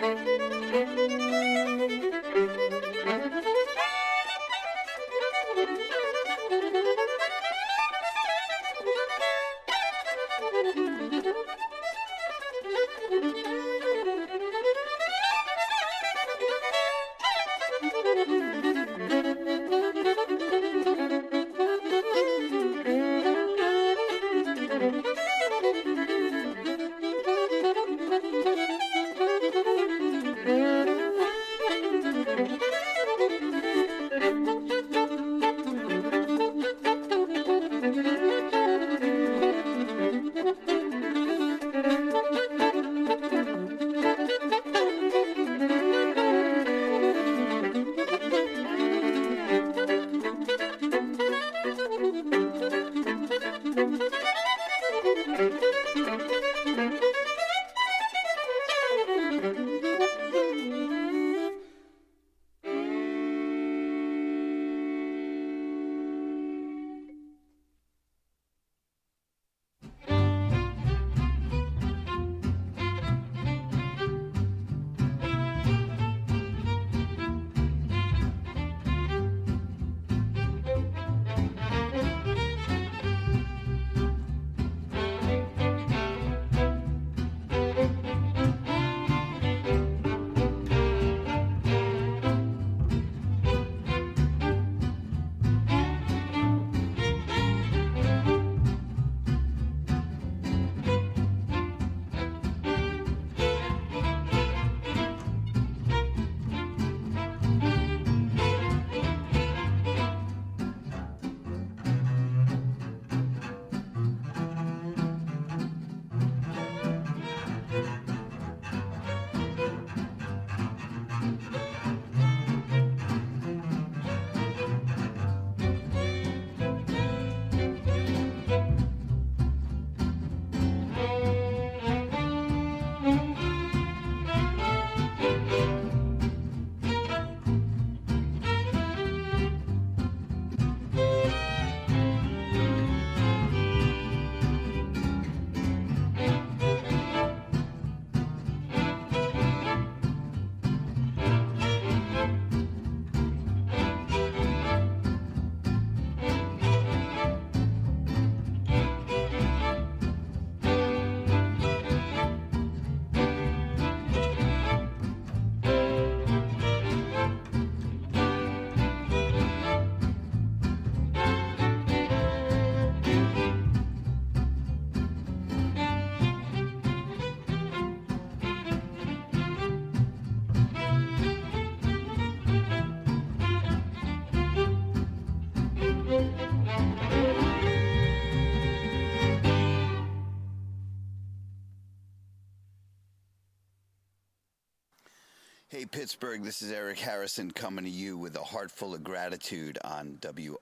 Hey Pittsburgh, this is Eric Harrison coming to you with a heart full of gratitude on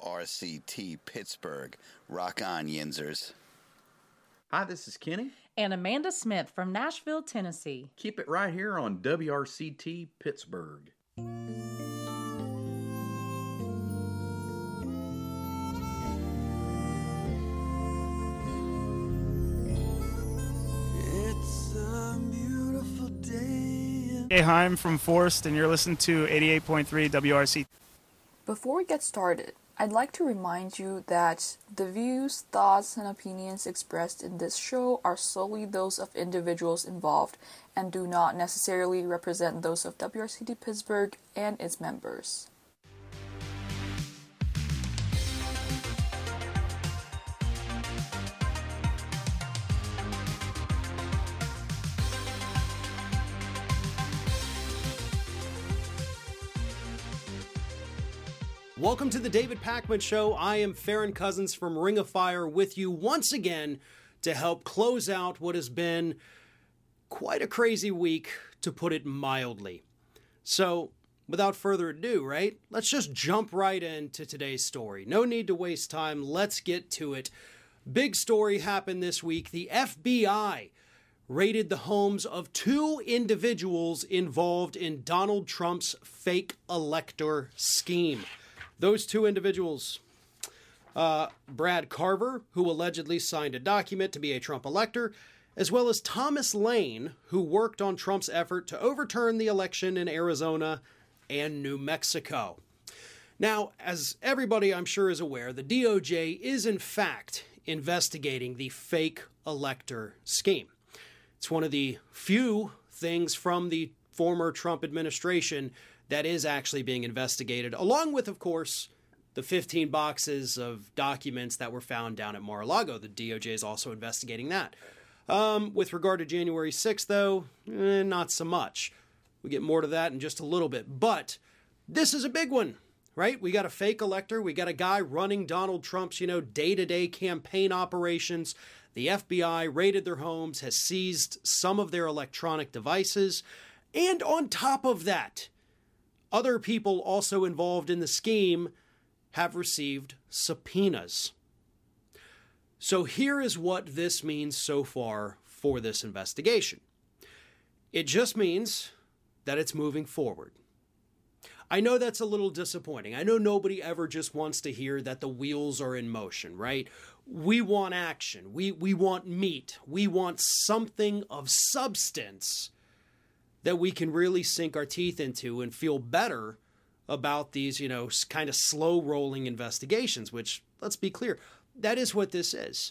WRCT Pittsburgh. Rock on, Yinzers. Hi, this is Kenny. And Amanda Smith from Nashville, Tennessee. Keep it right here on WRCT Pittsburgh. It's a beautiful day. Hey, hi, I'm from Forest, and you're listening to 88.3 WRC. Before we get started, I'd like to remind you that the views, thoughts, and opinions expressed in this show are solely those of individuals involved and do not necessarily represent those of WRCT Pittsburgh and its members. Welcome to the David Pakman Show. I am Farron Cousins from Ring of Fire with you once again to help close out what has been quite a crazy week, to put it mildly. So, without further ado, right, let's just jump right into today's story. No need to waste time. Let's get to it. Big story happened this week. The FBI raided the homes of two individuals involved in Donald Trump's fake elector scheme. Those two individuals, Brad Carver, who allegedly signed a document to be a Trump elector, as well as Thomas Lane, who worked on Trump's effort to overturn the election in Arizona and New Mexico. Now, as everybody I'm sure is aware, the DOJ is in fact investigating the fake elector scheme. It's one of the few things from the former Trump administration that is actually being investigated, along with, of course, the 15 boxes of documents that were found down at Mar-a-Lago. The DOJ is also investigating that. With regard to January 6th, though, not so much. We get more to that in just a little bit. But this is a big one, right? We got a fake elector. We got a guy running Donald Trump's, day-to-day campaign operations. The FBI raided their homes, has seized some of their electronic devices. And on top of that, other people also involved in the scheme have received subpoenas. So here is what this means so far for this investigation. It just means that it's moving forward. I know that's a little disappointing. I know nobody ever just wants to hear that the wheels are in motion, right? We want action. We want meat. We want something of substance that we can really sink our teeth into and feel better about these, kind of slow-rolling investigations, which, let's be clear, that is what this is.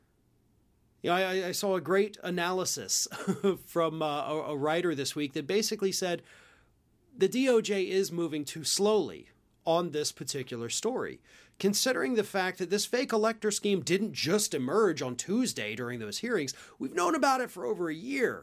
I saw a great analysis from a writer this week that basically said the DOJ is moving too slowly on this particular story, considering the fact that this fake elector scheme didn't just emerge on Tuesday during those hearings. We've known about it for over a year.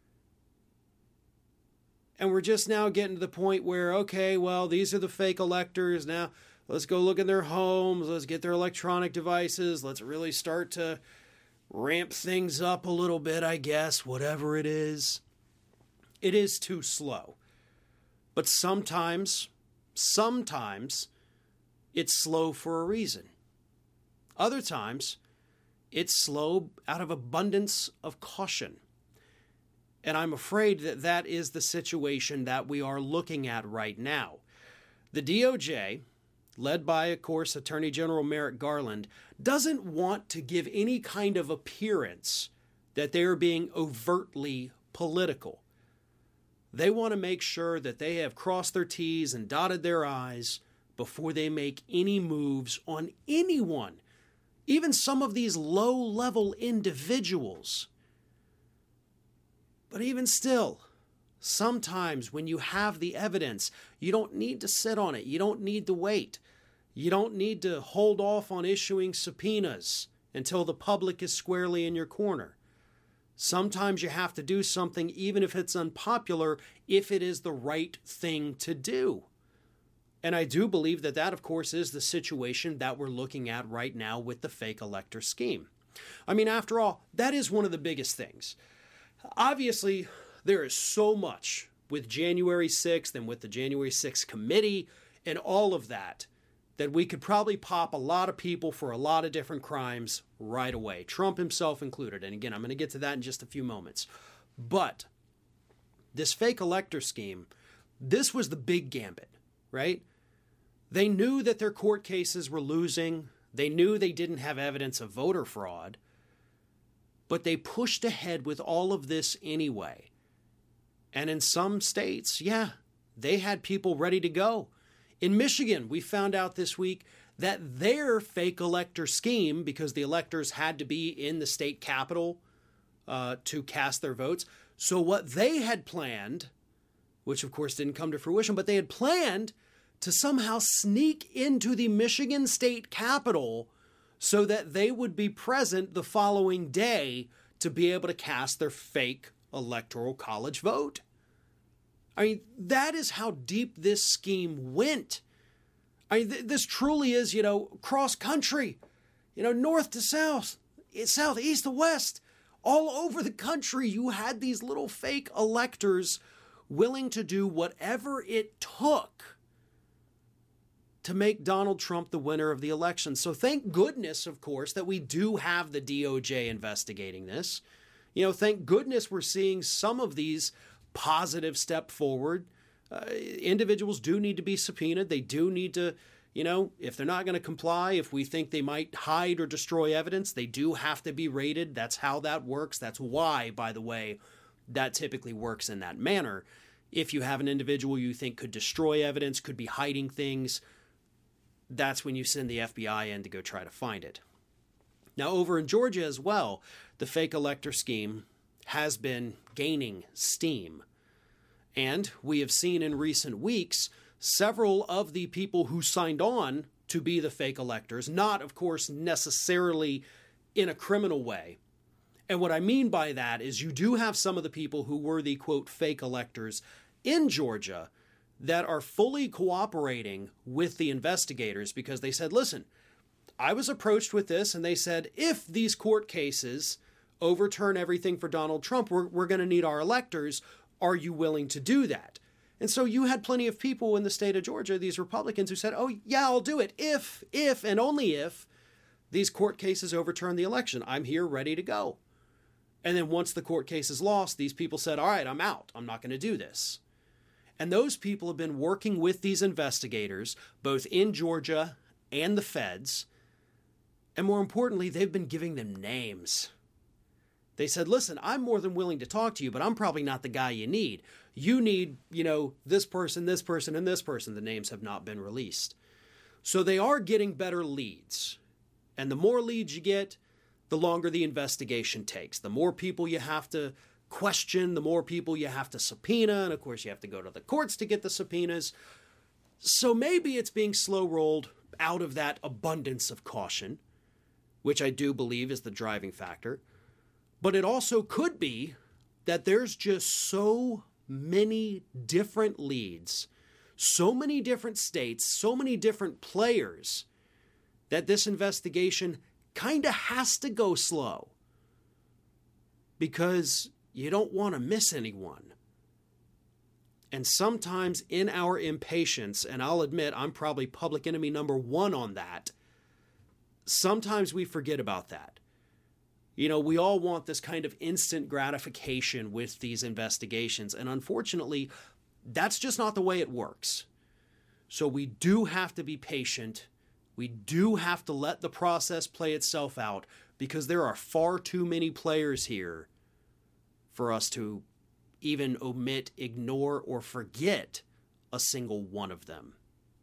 And we're just now getting to the point where, okay, well, these are the fake electors. Now, let's go look in their homes. Let's get their electronic devices. Let's really start to ramp things up a little bit, I guess, whatever it is. It is too slow. But sometimes, it's slow for a reason. Other times, it's slow out of abundance of caution. And I'm afraid that that is the situation that we are looking at right now. The DOJ, led by, of course, Attorney General Merrick Garland, doesn't want to give any kind of appearance that they are being overtly political. They want to make sure that they have crossed their T's and dotted their I's before they make any moves on anyone, even some of these low-level individuals. But even still, sometimes when you have the evidence, you don't need to sit on it. You don't need to wait. You don't need to hold off on issuing subpoenas until the public is squarely in your corner. Sometimes you have to do something even if it's unpopular, if it is the right thing to do. And I do believe that that, of course, is the situation that we're looking at right now with the fake elector scheme. I mean, after all, that is one of the biggest things. Obviously, there is so much with January 6th and with the January 6th committee and all of that we could probably pop a lot of people for a lot of different crimes right away, Trump himself included. And again, I'm going to get to that in just a few moments. But this fake elector scheme, this was the big gambit, right? They knew that their court cases were losing. They knew they didn't have evidence of voter fraud. But they pushed ahead with all of this anyway. And in some states, they had people ready to go. In Michigan, we found out this week that their fake elector scheme, because the electors had to be in the state capitol to cast their votes, so what they had planned, which of course didn't come to fruition, but they had planned to somehow sneak into the Michigan state capitol so that they would be present the following day to be able to cast their fake electoral college vote. I mean, that is how deep this scheme went. I mean, this truly is, cross country, north to south, south, east to west, all over the country. You had these little fake electors willing to do whatever it took to make Donald Trump the winner of the election. So thank goodness, of course, that we do have the DOJ investigating this. Thank goodness we're seeing some of these positive step forward. Individuals do need to be subpoenaed. They do need to, if they're not going to comply, if we think they might hide or destroy evidence, they do have to be raided. That's how that works. That's why, by the way, that typically works in that manner. If you have an individual you think could destroy evidence, could be hiding things, that's when you send the FBI in to go try to find it. Now, over in Georgia as well, the fake elector scheme has been gaining steam. And we have seen in recent weeks several of the people who signed on to be the fake electors, not, of course, necessarily in a criminal way. And what I mean by that is you do have some of the people who were the, quote, fake electors in Georgia that are fully cooperating with the investigators because they said, listen, I was approached with this and they said, if these court cases overturn everything for Donald Trump, we're going to need our electors. Are you willing to do that? And so you had plenty of people in the state of Georgia, these Republicans, who said, oh, yeah, I'll do it if, and only if these court cases overturn the election. I'm here ready to go. And then once the court case is lost, these people said, all right, I'm out. I'm not going to do this. And those people have been working with these investigators, both in Georgia and the feds. And more importantly, they've been giving them names. They said, listen, I'm more than willing to talk to you, but I'm probably not the guy you need. You need, this person, and this person. The names have not been released. So they are getting better leads. And the more leads you get, the longer the investigation takes. The more people you have to question, the more people you have to subpoena. And of course, you have to go to the courts to get the subpoenas. So maybe it's being slow-rolled out of that abundance of caution, which I do believe is the driving factor. But it also could be that there's just so many different leads, so many different states, so many different players, that this investigation kind of has to go slow. Because you don't want to miss anyone. And sometimes in our impatience, and I'll admit I'm probably public enemy number one on that, sometimes we forget about that. We all want this kind of instant gratification with these investigations, and unfortunately, that's just not the way it works. So we do have to be patient. We do have to let the process play itself out, because there are far too many players here for us to even omit, ignore, or forget a single one of them.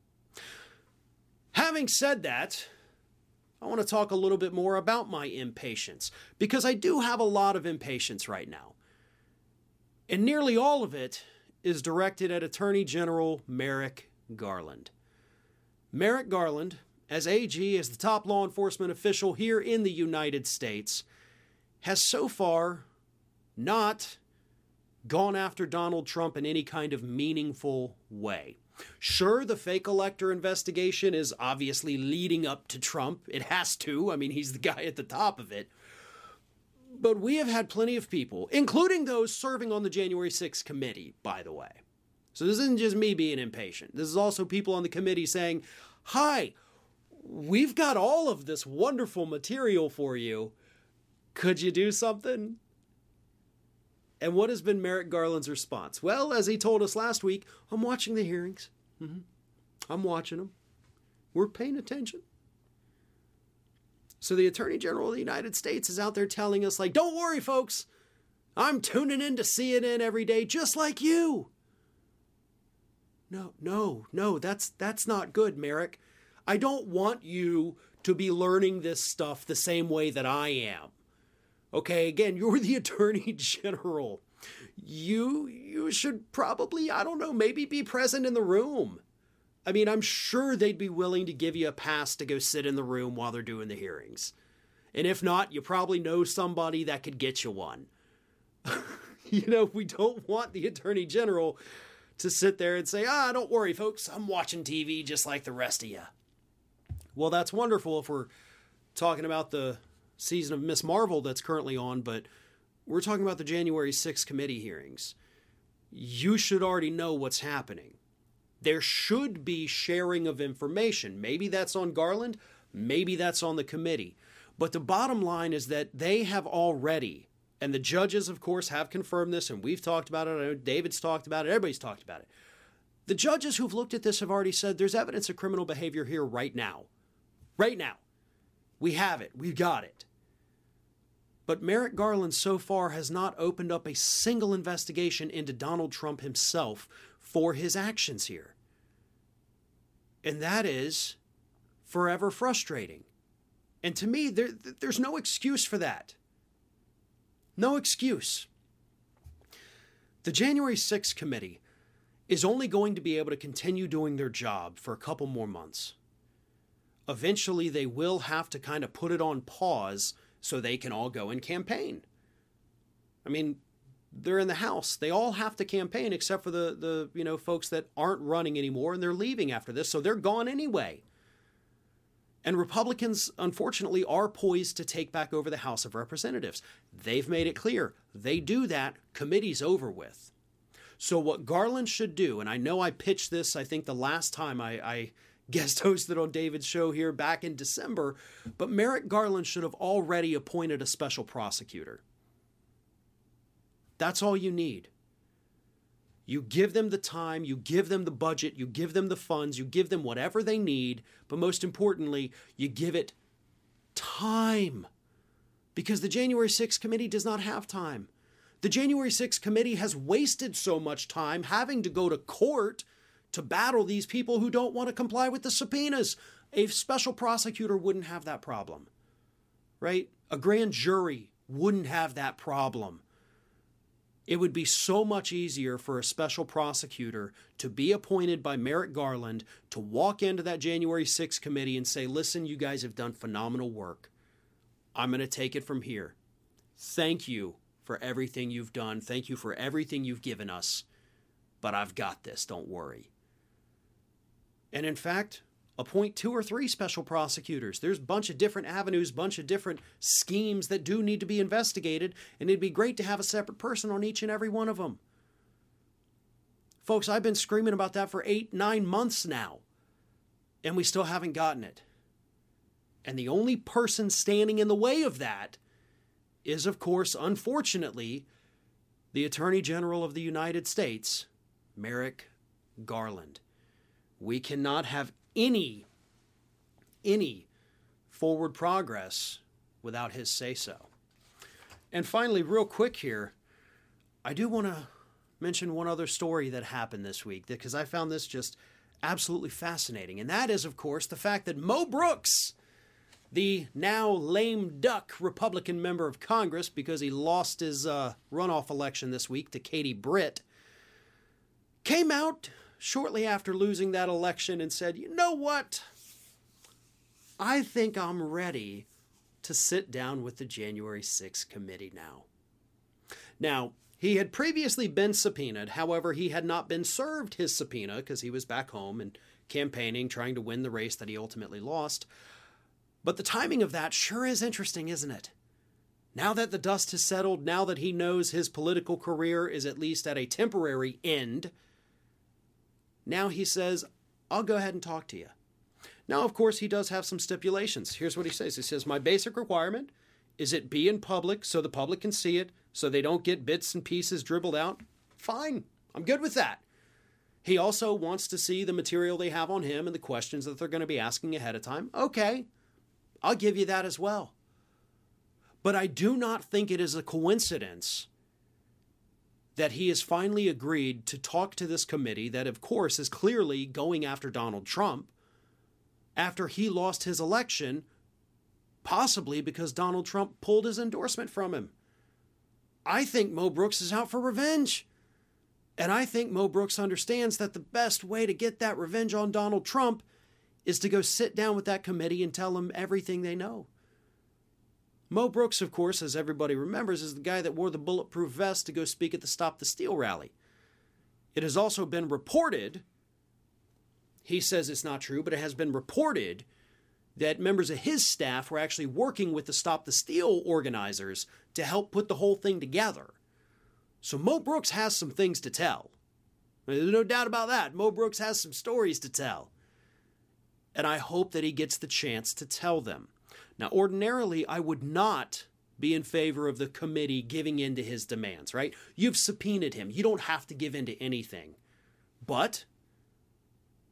Having said that, I want to talk a little bit more about my impatience, because I do have a lot of impatience right now. And nearly all of it is directed at Attorney General Merrick Garland. Merrick Garland, as AG, as the top law enforcement official here in the United States, has so far not gone after Donald Trump in any kind of meaningful way. Sure, the fake elector investigation is obviously leading up to Trump. It has to. I mean, he's the guy at the top of it. But we have had plenty of people, including those serving on the January 6th committee, by the way. So this isn't just me being impatient. This is also people on the committee saying, hi, we've got all of this wonderful material for you. Could you do something? And what has been Merrick Garland's response? Well, as he told us last week, I'm watching the hearings. I'm watching them. We're paying attention. So the Attorney General of the United States is out there telling us, don't worry, folks. I'm tuning in to CNN every day, just like you. No, that's not good, Merrick. I don't want you to be learning this stuff the same way that I am. Okay, again, you're the Attorney General. You should probably, maybe be present in the room. I mean, I'm sure they'd be willing to give you a pass to go sit in the room while they're doing the hearings. And if not, you probably know somebody that could get you one. We don't want the Attorney General to sit there and say, don't worry, folks, I'm watching TV just like the rest of you. Well, that's wonderful if we're talking about the season of Ms. Marvel that's currently on, but we're talking about the January 6th committee hearings. You should already know what's happening. There should be sharing of information. Maybe that's on Garland, maybe that's on the committee. But the bottom line is that they have already, and the judges, of course, have confirmed this, and we've talked about it. I know David's talked about it. Everybody's talked about it. The judges who've looked at this have already said there's evidence of criminal behavior here right now. Right now. We have it. We've got it. But Merrick Garland so far has not opened up a single investigation into Donald Trump himself for his actions here. And that is forever frustrating. And to me, there's no excuse for that. No excuse. The January 6th committee is only going to be able to continue doing their job for a couple more months. Eventually, they will have to kind of put it on pause so they can all go and campaign. I mean, they're in the House. They all have to campaign except for the folks that aren't running anymore, and they're leaving after this, so they're gone anyway. And Republicans, unfortunately, are poised to take back over the House of Representatives. They've made it clear. They do that, committee's over with. So what Garland should do, and I know I pitched this, I think the last time I guest hosted on David's show here back in December, but Merrick Garland should have already appointed a special prosecutor. That's all you need. You give them the time, you give them the budget, you give them the funds, you give them whatever they need, but most importantly, you give it time. Because the January 6th committee does not have time. The January 6th committee has wasted so much time having to go to court to battle these people who don't want to comply with the subpoenas. A special prosecutor wouldn't have that problem, right? A grand jury wouldn't have that problem. It would be so much easier for a special prosecutor to be appointed by Merrick Garland to walk into that January 6th committee and say, listen, you guys have done phenomenal work. I'm going to take it from here. Thank you for everything you've done. Thank you for everything you've given us. But I've got this. Don't worry. And in fact, appoint 2 or 3 special prosecutors. There's a bunch of different avenues, bunch of different schemes that do need to be investigated, and it'd be great to have a separate person on each and every one of them. Folks, I've been screaming about that for 8-9 months now, and we still haven't gotten it. And the only person standing in the way of that is, of course, unfortunately, the Attorney General of the United States, Merrick Garland. We cannot have any forward progress without his say-so. And finally, real quick here, I do want to mention one other story that happened this week, because I found this just absolutely fascinating. And that is, of course, the fact that Mo Brooks, the now lame duck Republican member of Congress, because he lost his runoff election this week to Katie Britt, came out shortly after losing that election and said, you know what? I think I'm ready to sit down with the January 6th committee now. Now, he had previously been subpoenaed. However, he had not been served his subpoena because he was back home and campaigning, trying to win the race that he ultimately lost. But the timing of that sure is interesting, isn't it? Now that the dust has settled, now that he knows his political career is at least at a temporary end, now he says, I'll go ahead and talk to you. Now, of course, he does have some stipulations. Here's what he says. He says, my basic requirement is it be in public so the public can see it, so they don't get bits and pieces dribbled out. Fine. I'm good with that. He also wants to see the material they have on him and the questions that they're going to be asking ahead of time. Okay. I'll give you that as well. But I do not think it is a coincidence that he has finally agreed to talk to this committee that, of course, is clearly going after Donald Trump after he lost his election, possibly because Donald Trump pulled his endorsement from him. I think Mo Brooks is out for revenge. And I think Mo Brooks understands that the best way to get that revenge on Donald Trump is to go sit down with that committee and tell them everything they know. Mo Brooks, of course, as everybody remembers, is the guy that wore the bulletproof vest to go speak at the Stop the Steal rally. It has also been reported, he says it's not true, but it has been reported that members of his staff were actually working with the Stop the Steal organizers to help put the whole thing together. So Mo Brooks has some things to tell. There's no doubt about that. Mo Brooks has some stories to tell. And I hope that he gets the chance to tell them. Now, ordinarily, I would not be in favor of the committee giving in to his demands, right? You've subpoenaed him. You don't have to give in to anything. But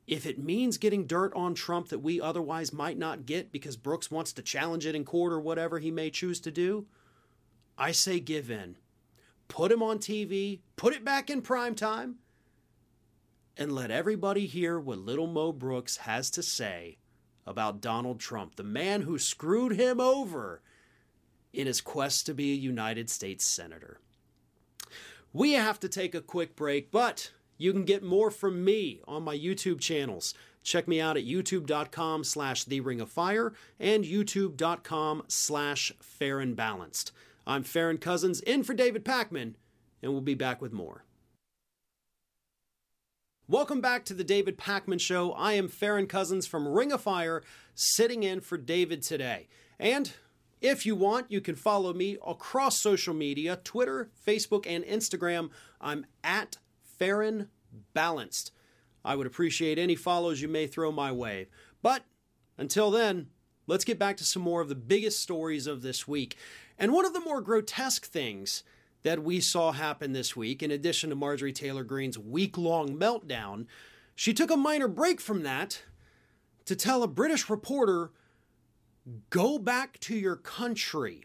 if it means getting dirt on Trump that we otherwise might not get because Brooks wants to challenge it in court or whatever he may choose to do, I say give in. Put him on TV, put it back in prime time, and let everybody hear what little Mo Brooks has to say about Donald Trump, the man who screwed him over in his quest to be a United States Senator. We have to take a quick break, but you can get more from me on my YouTube channels. Check me out at youtube.com/TheRingOfFire and youtube.com/FairandBalanced. I'm Farron Cousins, in for David Pakman, and we'll be back with more. Welcome back to the David Pakman Show. I am Farron Cousins from Ring of Fire, sitting in for David today. And if you want, you can follow me across social media, Twitter, Facebook, and Instagram. I'm at Farron Balanced. I would appreciate any follows you may throw my way. But until then, let's get back to some more of the biggest stories of this week. And one of the more grotesque things that we saw happen this week, in addition to Marjorie Taylor Greene's week-long meltdown, she took a minor break from that to tell a British reporter, "Go back to your country."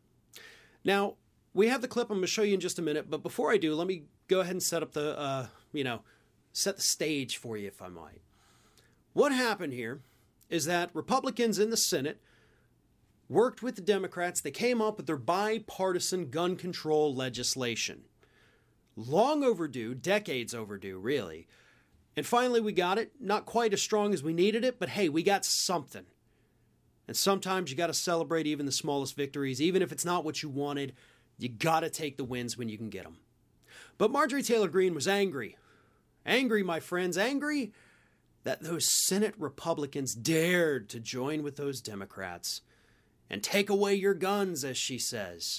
Now, we have the clip I'm going to show you in just a minute, but before I do, let me go ahead and set up the, set the stage for you, if I might. What happened here is that Republicans in the Senate worked with the Democrats. They came up with their bipartisan gun control legislation. Long overdue, decades overdue, really. And finally we got it. Not quite as strong as we needed it, but hey, we got something. And sometimes you got to celebrate even the smallest victories. Even if it's not what you wanted, you got to take the wins when you can get them. But Marjorie Taylor Greene was angry. Angry, my friends, angry that those Senate Republicans dared to join with those Democrats and take away your guns, as she says.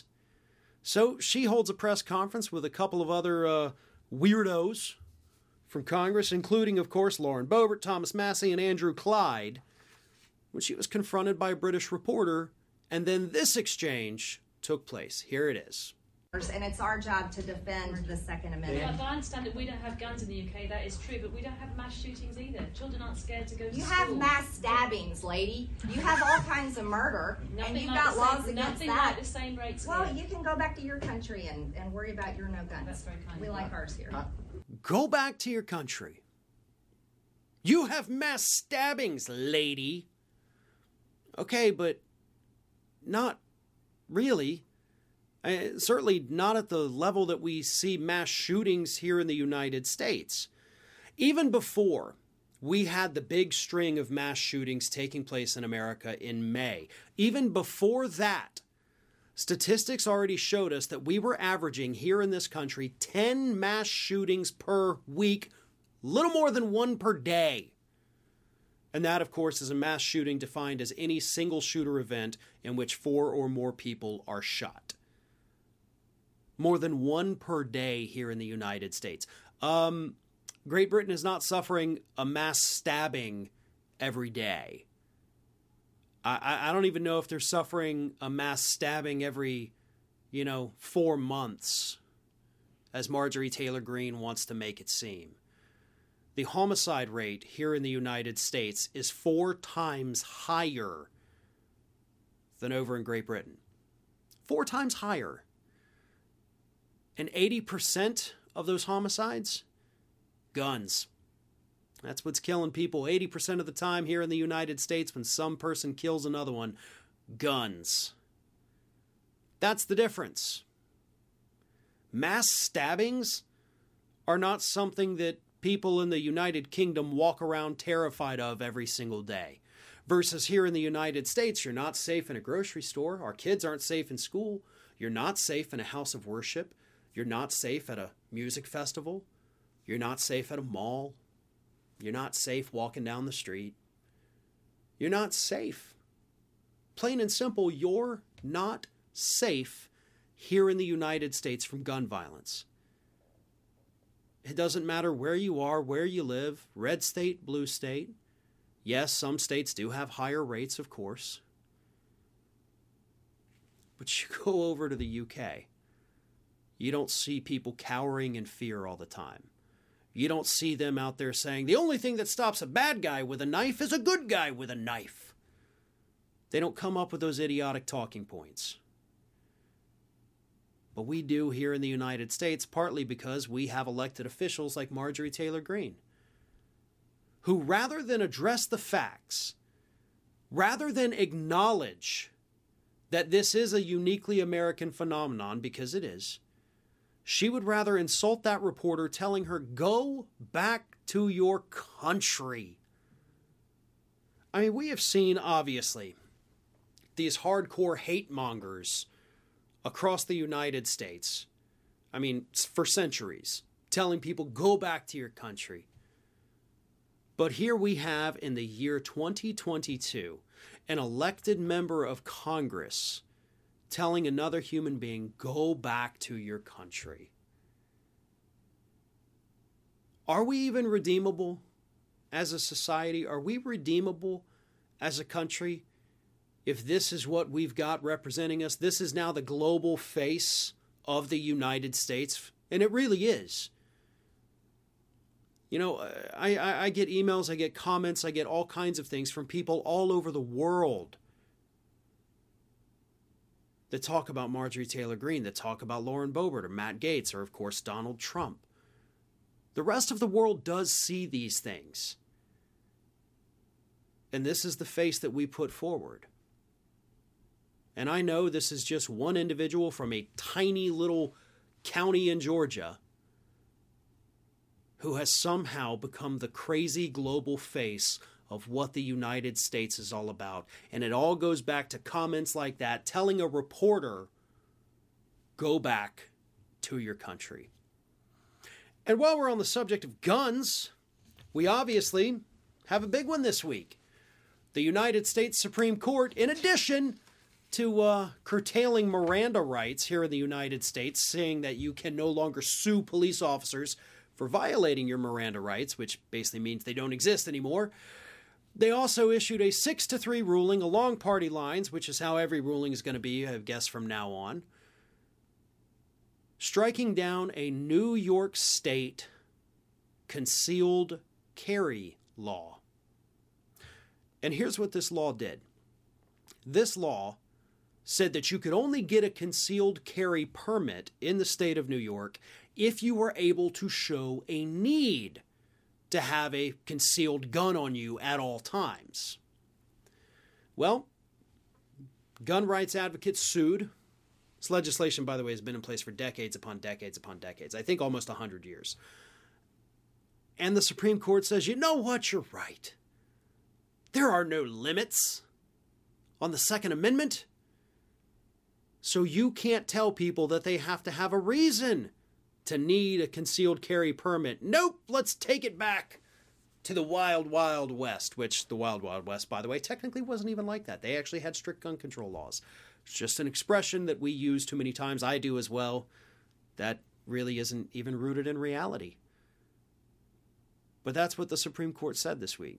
So she holds a press conference with a couple of other weirdos from Congress, including, of course, Lauren Boebert, Thomas Massie, and Andrew Clyde, when she was confronted by a British reporter, and then this exchange took place. Here it is. And it's our job to defend the Second Amendment. I understand that we don't have guns in the UK, that is true, but we don't have mass shootings either. Children aren't scared to go to school. You have mass stabbings, lady. You have all kinds of murder, and you've got laws against that. Nothing like the same rates. Well, you can go back to your country and worry about your no guns. That's very kind. We like ours here. Go back to your country. You have mass stabbings, lady. Okay, but not really. Certainly not at the level that we see mass shootings here in the United States. Even before we had the big string of mass shootings taking place in America in May, even before that, statistics already showed us that we were averaging here in this country 10 mass shootings per week, little more than one per day. And that, of course, is a mass shooting defined as any single shooter event in which 4 or more people are shot. More than one per day here in the United States. Great Britain is not suffering a mass stabbing every day. I don't even know if they're suffering a mass stabbing every, 4 months, as Marjorie Taylor Greene wants to make it seem. The homicide rate here in the United States is 4 times higher than over in Great Britain. 4 times higher. And 80% of those homicides? Guns. That's what's killing people 80% of the time here in the United States when some person kills another one. Guns. That's the difference. Mass stabbings are not something that people in the United Kingdom walk around terrified of every single day. Versus here in the United States, you're not safe in a grocery store. Our kids aren't safe in school. You're not safe in a house of worship. You're not safe at a music festival. You're not safe at a mall. You're not safe walking down the street. You're not safe. Plain and simple, you're not safe here in the United States from gun violence. It doesn't matter where you are, where you live, red state, blue state. Yes, some states do have higher rates, of course. But you go over to the UK. You don't see people cowering in fear all the time. You don't see them out there saying, the only thing that stops a bad guy with a knife is a good guy with a knife. They don't come up with those idiotic talking points. But we do here in the United States, partly because we have elected officials like Marjorie Taylor Greene, who rather than address the facts, rather than acknowledge that this is a uniquely American phenomenon, because it is, she would rather insult that reporter telling her, go back to your country. I mean, we have seen, obviously, these hardcore hate mongers across the United States, I mean, for centuries, telling people, go back to your country. But here we have, in the year 2022, an elected member of Congress telling another human being, go back to your country. Are we even redeemable as a society? Are we redeemable as a country if this is what we've got representing us? This is now the global face of the United States, and it really is. You know, I get emails, I get comments, I get all kinds of things from people all over the world that talk about Marjorie Taylor Greene, that talk about Lauren Boebert or Matt Gaetz or, of course, Donald Trump. The rest of the world does see these things. And this is the face that we put forward. And I know this is just one individual from a tiny little county in Georgia who has somehow become the crazy global face of what the United States is all about. And it all goes back to comments like that, telling a reporter, go back to your country. And while we're on the subject of guns, we obviously have a big one this week. The United States Supreme Court, in addition to curtailing Miranda rights here in the United States, saying that you can no longer sue police officers for violating your Miranda rights, which basically means they don't exist anymore. They also issued a 6-3 ruling along party lines, which is how every ruling is going to be, I guess, from now on, striking down a New York State concealed carry law. And here's what this law did. This law said that you could only get a concealed carry permit in the state of New York if you were able to show a need to have a concealed gun on you at all times. Well, gun rights advocates sued. This legislation, by the way, has been in place for decades upon decades upon decades. I think almost 100 years. And the Supreme Court says, you know what, you're right. There are no limits on the Second Amendment. So you can't tell people that they have to have a reason to need a concealed carry permit. Nope, let's take it back to the Wild Wild West, which the Wild Wild West, by the way, technically wasn't even like that. They actually had strict gun control laws. It's just an expression that we use too many times. I do as well. That really isn't even rooted in reality. But that's what the Supreme Court said this week.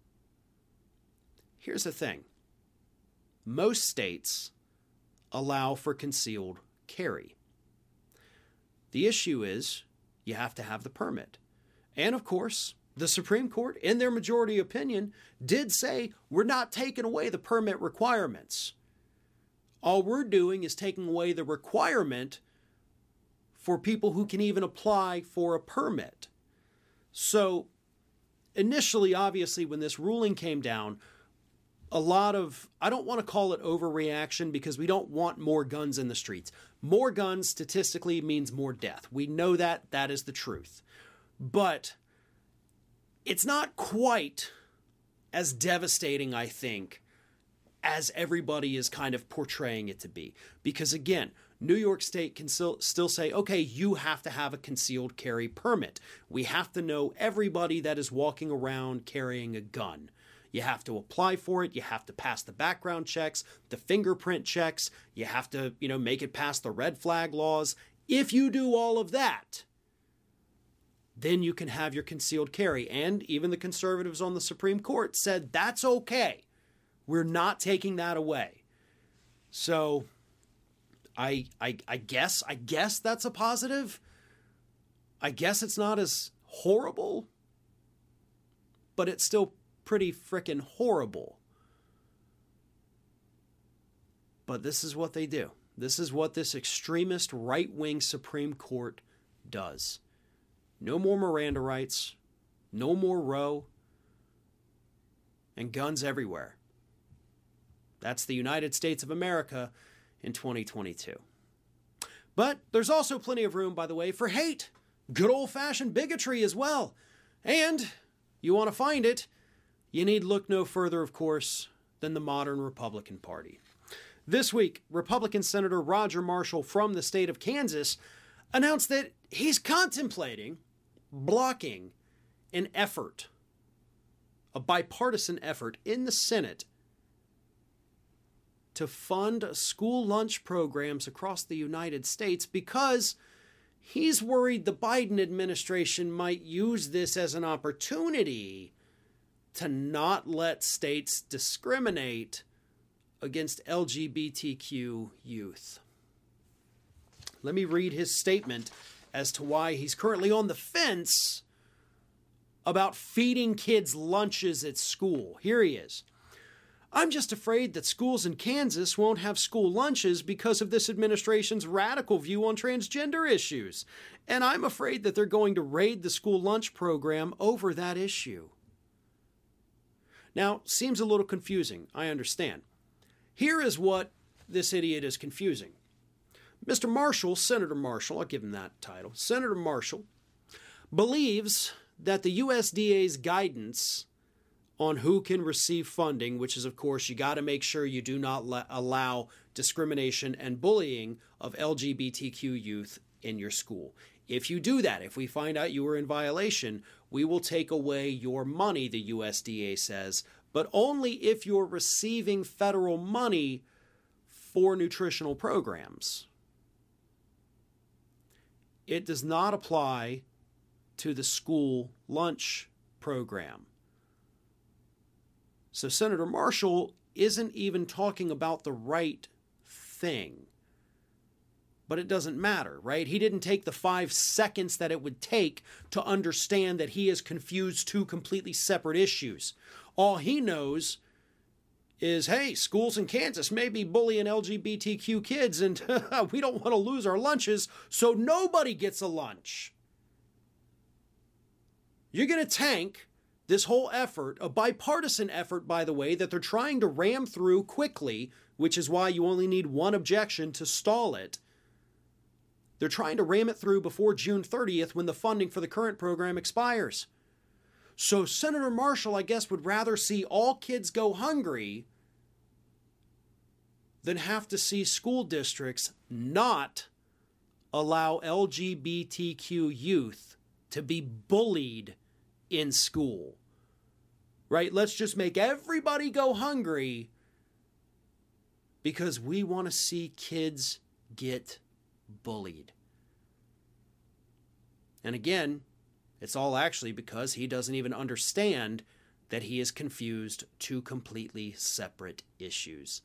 Here's the thing. Most states allow for concealed carry. The issue is you have to have the permit. And of course, the Supreme Court, in their majority opinion, did say we're not taking away the permit requirements. All we're doing is taking away the requirement for people who can even apply for a permit. So initially, obviously, when this ruling came down, a lot of, I don't want to call it overreaction because we don't want more guns in the streets. More guns statistically means more death. We know that. That is the truth. But it's not quite as devastating, I think, as everybody is kind of portraying it to be. Because again, New York State can still say, okay, you have to have a concealed carry permit. We have to know everybody that is walking around carrying a gun. You have to apply for it. You have to pass the background checks, the fingerprint checks. You have to, make it past the red flag laws. If you do all of that, then you can have your concealed carry. And even the conservatives on the Supreme Court said that's okay. We're not taking that away. So I guess that's a positive. I guess it's not as horrible, but it's still pretty frickin' horrible. But this is what they do. This is what this extremist right-wing Supreme Court does. No more Miranda rights, no more Roe, and guns everywhere. That's the United States of America in 2022. But there's also plenty of room, by the way, for hate. Good old-fashioned bigotry as well. And you want to find it, you need look no further, of course, than the modern Republican Party. This week, Republican Senator Roger Marshall from the state of Kansas announced that he's contemplating blocking an effort, a bipartisan effort in the Senate to fund school lunch programs across the United States because he's worried the Biden administration might use this as an opportunity to not let states discriminate against LGBTQ youth. Let me read his statement as to why he's currently on the fence about feeding kids lunches at school. Here he is. I'm just afraid that schools in Kansas won't have school lunches because of this administration's radical view on transgender issues. And I'm afraid that they're going to raid the school lunch program over that issue. Now, seems a little confusing, I understand. Here is what this idiot is confusing. Mr. Marshall, Senator Marshall, I'll give him that title, Senator Marshall, believes that the USDA's guidance on who can receive funding, which is, of course, you got to make sure you do not allow discrimination and bullying of LGBTQ youth in your school. If you do that, if we find out you are in violation, we will take away your money, the USDA says, but only if you're receiving federal money for nutritional programs. It does not apply to the school lunch program. So Senator Marshall isn't even talking about the right thing. But it doesn't matter, right? He didn't take the 5 seconds that it would take to understand that he has confused two completely separate issues. All he knows is, hey, schools in Kansas may be bullying LGBTQ kids and we don't want to lose our lunches, so nobody gets a lunch. You're going to tank this whole effort, a bipartisan effort, by the way, that they're trying to ram through quickly, which is why you only need one objection to stall it. They're trying to ram it through before June 30th when the funding for the current program expires. So Senator Marshall, I guess, would rather see all kids go hungry than have to see school districts not allow LGBTQ youth to be bullied in school. Right? Let's just make everybody go hungry because we want to see kids get bullied. And again, it's all actually because he doesn't even understand that he has confused two completely separate issues.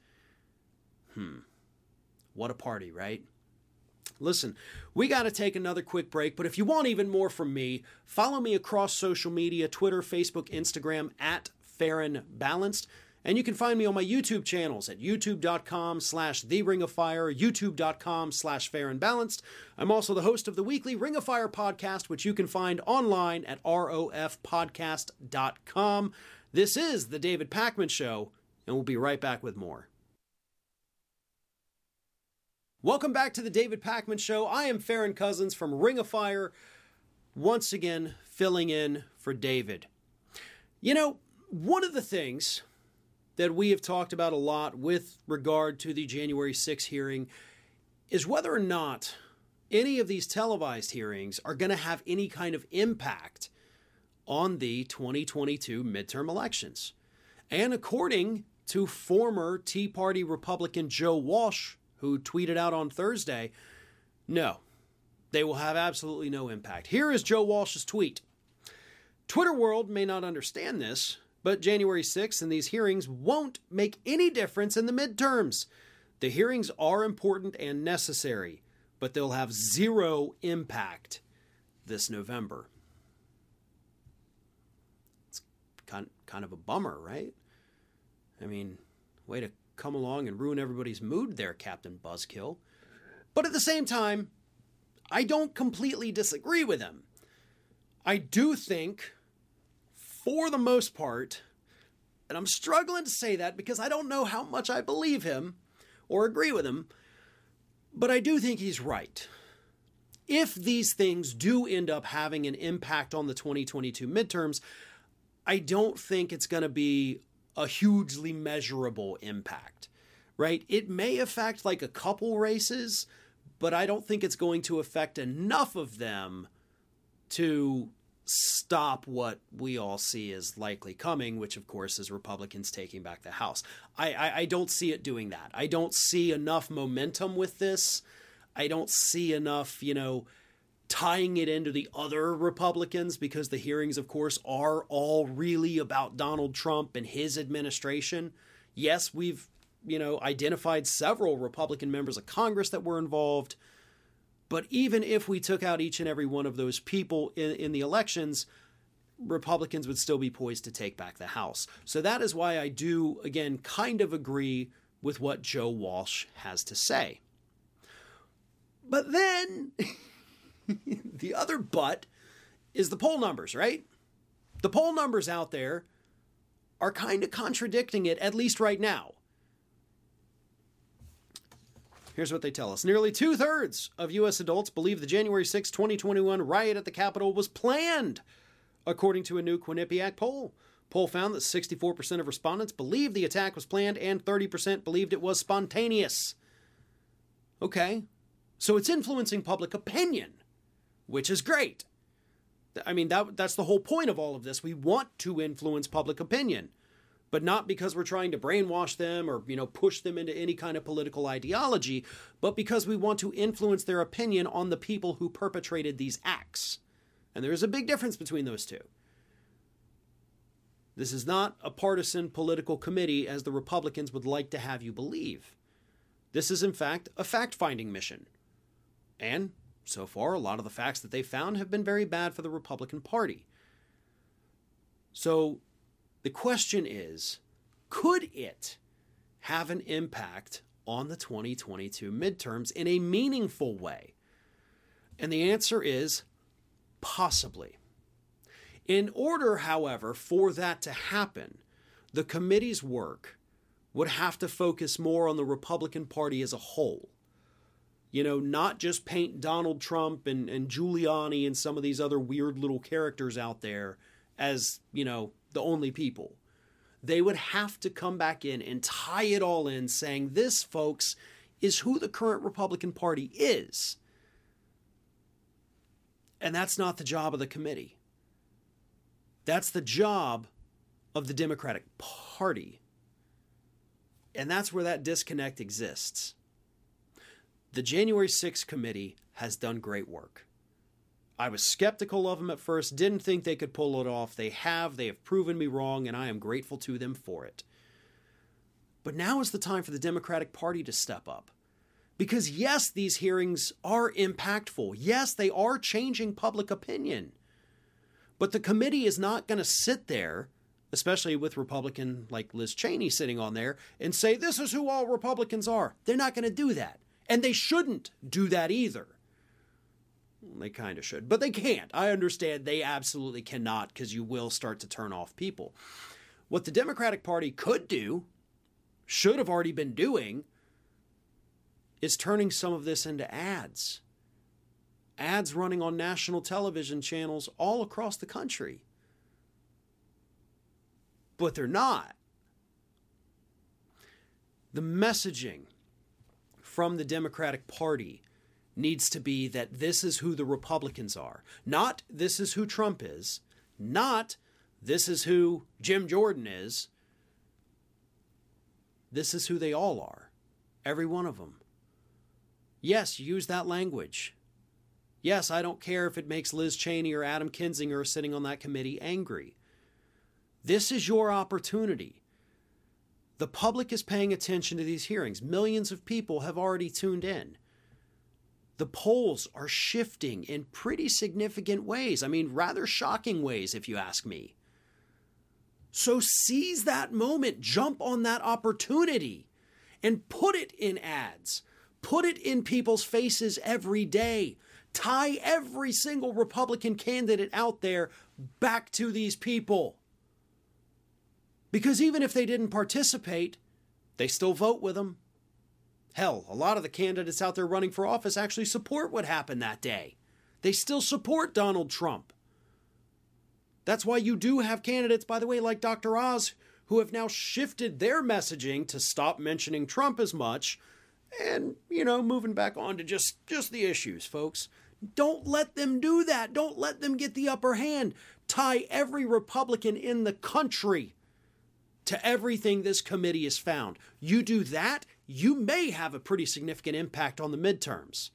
What a party, right? Listen, we got to take another quick break, but if you want even more from me, follow me across social media, Twitter, Facebook, Instagram, @FarronBalanced. And you can find me on my YouTube channels at youtube.com/TheRingOfFire, youtube.com/FarronBalanced. I'm also the host of the weekly Ring of Fire podcast, which you can find online at rofpodcast.com. This is The David Pakman Show, and we'll be right back with more. Welcome back to The David Pakman Show. I am Farron Cousins from Ring of Fire, once again filling in for David. You know, one of the things that we have talked about a lot with regard to the January 6th hearing is whether or not any of these televised hearings are going to have any kind of impact on the 2022 midterm elections. And according to former Tea Party Republican Joe Walsh, who tweeted out on Thursday, no, they will have absolutely no impact. Here is Joe Walsh's tweet. Twitter world may not understand this, but January 6th and these hearings won't make any difference in the midterms. The hearings are important and necessary, but they'll have zero impact this November. kind of a bummer, right? I mean, way to come along and ruin everybody's mood there, Captain Buzzkill. But at the same time, I don't completely disagree with him. I do think, for the most part, and I'm struggling to say that because I don't know how much I believe him or agree with him, but I do think he's right. If these things do end up having an impact on the 2022 midterms, I don't think it's going to be a hugely measurable impact, right? It may affect like a couple races, but I don't think it's going to affect enough of them to stop what we all see as likely coming, which of course is Republicans taking back the House. I don't see it doing that. I don't see enough momentum with this. I don't see enough, tying it into the other Republicans, because the hearings, of course, are all really about Donald Trump and his administration. Yes, we've, identified several Republican members of Congress that were involved. But even if we took out each and every one of those people in the elections, Republicans would still be poised to take back the House. So that is why I do, again, kind of agree with what Joe Walsh has to say. But then the other but is the poll numbers, right? The poll numbers out there are kind of contradicting it, at least right now. Here's what they tell us. Nearly 2/3 of U.S. adults believe the January 6, 2021 riot at the Capitol was planned, according to a new Quinnipiac poll. Poll found that 64% of respondents believed the attack was planned and 30% believed it was spontaneous. Okay, so it's influencing public opinion, which is great. I mean, that's the whole point of all of this. We want to influence public opinion, but not because we're trying to brainwash them or, push them into any kind of political ideology, but because we want to influence their opinion on the people who perpetrated these acts. And there is a big difference between those two. This is not a partisan political committee as the Republicans would like to have you believe. This is, in fact, a fact-finding mission. And so far, a lot of the facts that they found have been very bad for the Republican Party. So the question is, could it have an impact on the 2022 midterms in a meaningful way? And the answer is possibly. In order, however, for that to happen, the committee's work would have to focus more on the Republican Party as a whole. Not just paint Donald Trump and Giuliani and some of these other weird little characters out there as, the only people. They would have to come back in and tie it all in, saying this, folks, is who the current Republican Party is. And that's not the job of the committee. That's the job of the Democratic Party. And that's where that disconnect exists. The January 6th committee has done great work. I was skeptical of them at first, didn't think they could pull it off. They have proven me wrong, and I am grateful to them for it. But now is the time for the Democratic Party to step up. Because yes, these hearings are impactful. Yes, they are changing public opinion. But the committee is not going to sit there, especially with Republican like Liz Cheney sitting on there, and say, this is who all Republicans are. They're not going to do that. And they shouldn't do that either. They kind of should, but they can't. I understand they absolutely cannot, because you will start to turn off people. What the Democratic Party could do, should have already been doing, is turning some of this into ads. Ads running on national television channels all across the country. But they're not. The messaging from the Democratic Party needs to be that this is who the Republicans are. Not this is who Trump is. Not this is who Jim Jordan is. This is who they all are. Every one of them. Yes, use that language. Yes, I don't care if it makes Liz Cheney or Adam Kinzinger sitting on that committee angry. This is your opportunity. The public is paying attention to these hearings. Millions of people have already tuned in. The polls are shifting in pretty significant ways. I mean, rather shocking ways, if you ask me. So seize that moment, jump on that opportunity, and put it in ads. Put it in people's faces every day. Tie every single Republican candidate out there back to these people. Because even if they didn't participate, they still vote with them. Hell, a lot of the candidates out there running for office actually support what happened that day. They still support Donald Trump. That's why you do have candidates, by the way, like Dr. Oz, who have now shifted their messaging to stop mentioning Trump as much and, moving back on to just the issues, folks. Don't let them do that. Don't let them get the upper hand. Tie every Republican in the country to everything this committee has found. You do that, you may have a pretty significant impact on the midterms.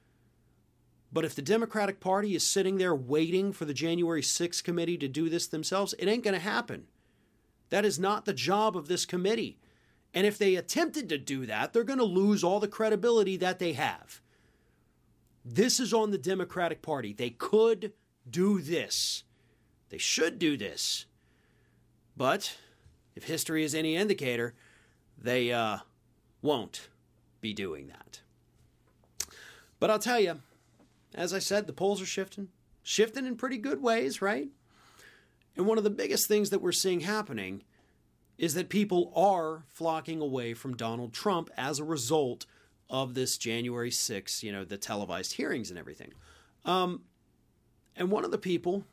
But if the Democratic Party is sitting there waiting for the January 6th committee to do this themselves, it ain't going to happen. That is not the job of this committee. And if they attempted to do that, they're going to lose all the credibility that they have. This is on the Democratic Party. They could do this. They should do this. But if history is any indicator, they won't be doing that. But I'll tell you, as I said, the polls are shifting in pretty good ways, right? And one of the biggest things that we're seeing happening is that people are flocking away from Donald Trump as a result of this January 6th, the televised hearings and everything. And one of the people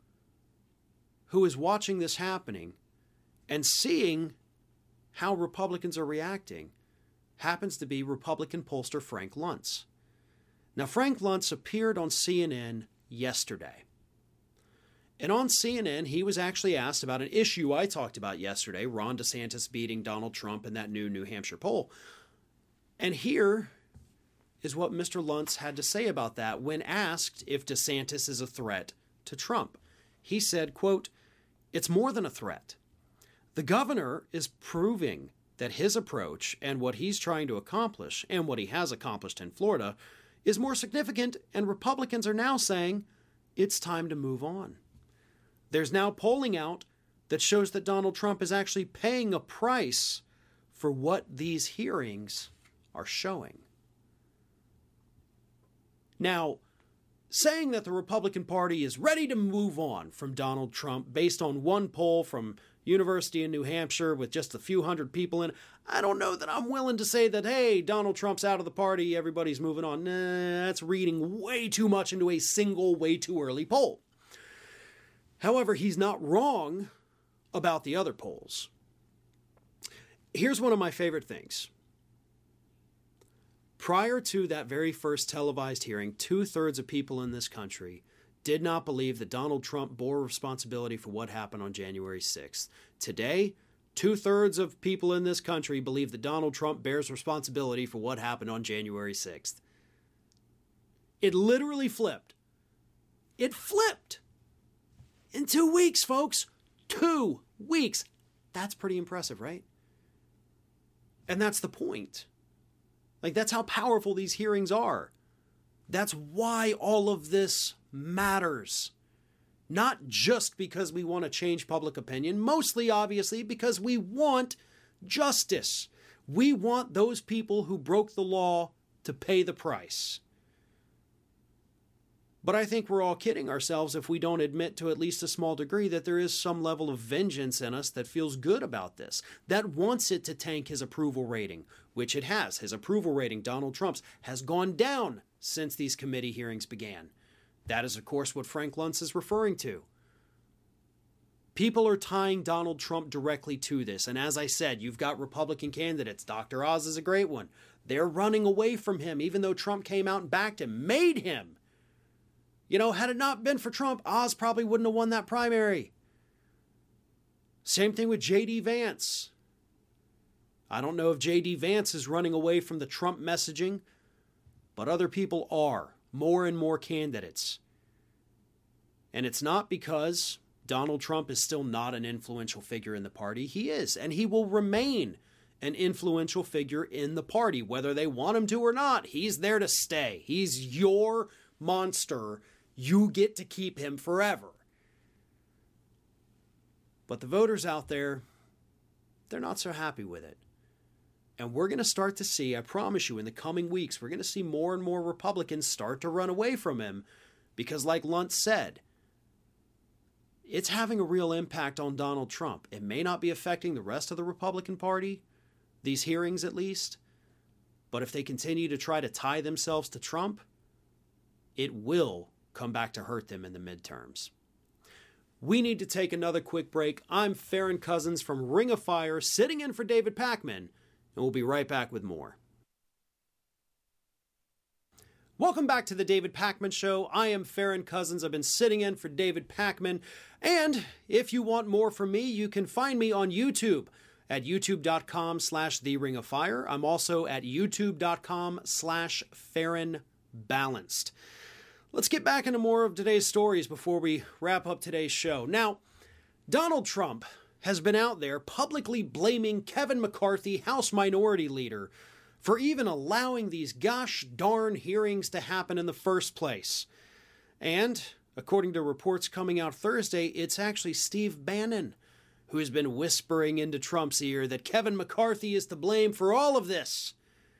who is watching this happening and seeing how Republicans are reacting happens to be Republican pollster Frank Luntz. Now, Frank Luntz appeared on CNN yesterday. And on CNN, he was actually asked about an issue I talked about yesterday, Ron DeSantis beating Donald Trump in that new New Hampshire poll. And here is what Mr. Luntz had to say about that when asked if DeSantis is a threat to Trump. He said, quote, "It's more than a threat. The governor is proving that his approach and what he's trying to accomplish and what he has accomplished in Florida is more significant, and Republicans are now saying it's time to move on. There's now polling out that shows that Donald Trump is actually paying a price for what these hearings are showing." Now, saying that the Republican Party is ready to move on from Donald Trump based on one poll from University in New Hampshire with just a few hundred people in, I don't know that I'm willing to say that, hey, Donald Trump's out of the party, everybody's moving on. Nah, that's reading way too much into a single, way too early poll. However, he's not wrong about the other polls. Here's one of my favorite things. Prior to that very first televised hearing, 2/3 of people in this country did not believe that Donald Trump bore responsibility for what happened on January 6th. Today, 2/3 of people in this country believe that Donald Trump bears responsibility for what happened on January 6th. It literally flipped. It flipped. In 2 weeks, folks. 2 weeks. That's pretty impressive, right? And that's the point. That's how powerful these hearings are. That's why all of this matters. Not just because we want to change public opinion, mostly, obviously, because we want justice. We want those people who broke the law to pay the price. But I think we're all kidding ourselves if we don't admit to at least a small degree that there is some level of vengeance in us that feels good about this, that wants it to tank his approval rating, which it has. His approval rating, Donald Trump's, has gone down since these committee hearings began. That is, of course, what Frank Luntz is referring to. People are tying Donald Trump directly to this. And as I said, you've got Republican candidates. Dr. Oz is a great one. They're running away from him, even though Trump came out and backed him, made him. Had it not been for Trump, Oz probably wouldn't have won that primary. Same thing with J.D. Vance. I don't know if J.D. Vance is running away from the Trump messaging, but other people are. More and more candidates. And it's not because Donald Trump is still not an influential figure in the party. He is, and he will remain an influential figure in the party, whether they want him to or not. He's there to stay. He's your monster. You get to keep him forever. But the voters out there, they're not so happy with it. And we're going to start to see, I promise you, in the coming weeks, we're going to see more and more Republicans start to run away from him. Because like Luntz said, it's having a real impact on Donald Trump. It may not be affecting the rest of the Republican Party, these hearings at least. But if they continue to try to tie themselves to Trump, it will come back to hurt them in the midterms. We need to take another quick break. I'm Farron Cousins from Ring of Fire, sitting in for David Pakman. And we'll be right back with more. Welcome back to the David Pakman Show. I am Farron Cousins. I've been sitting in for David Pakman. And if you want more from me, you can find me on YouTube at youtube.com/TheRingOfFire. I'm also at youtube.com/FarronBalanced. Let's get back into more of today's stories before we wrap up today's show. Now, Donald Trump has been out there publicly blaming Kevin McCarthy, House Minority Leader, for even allowing these gosh darn hearings to happen in the first place. And, according to reports coming out Thursday, it's actually Steve Bannon who has been whispering into Trump's ear that Kevin McCarthy is to blame for all of this.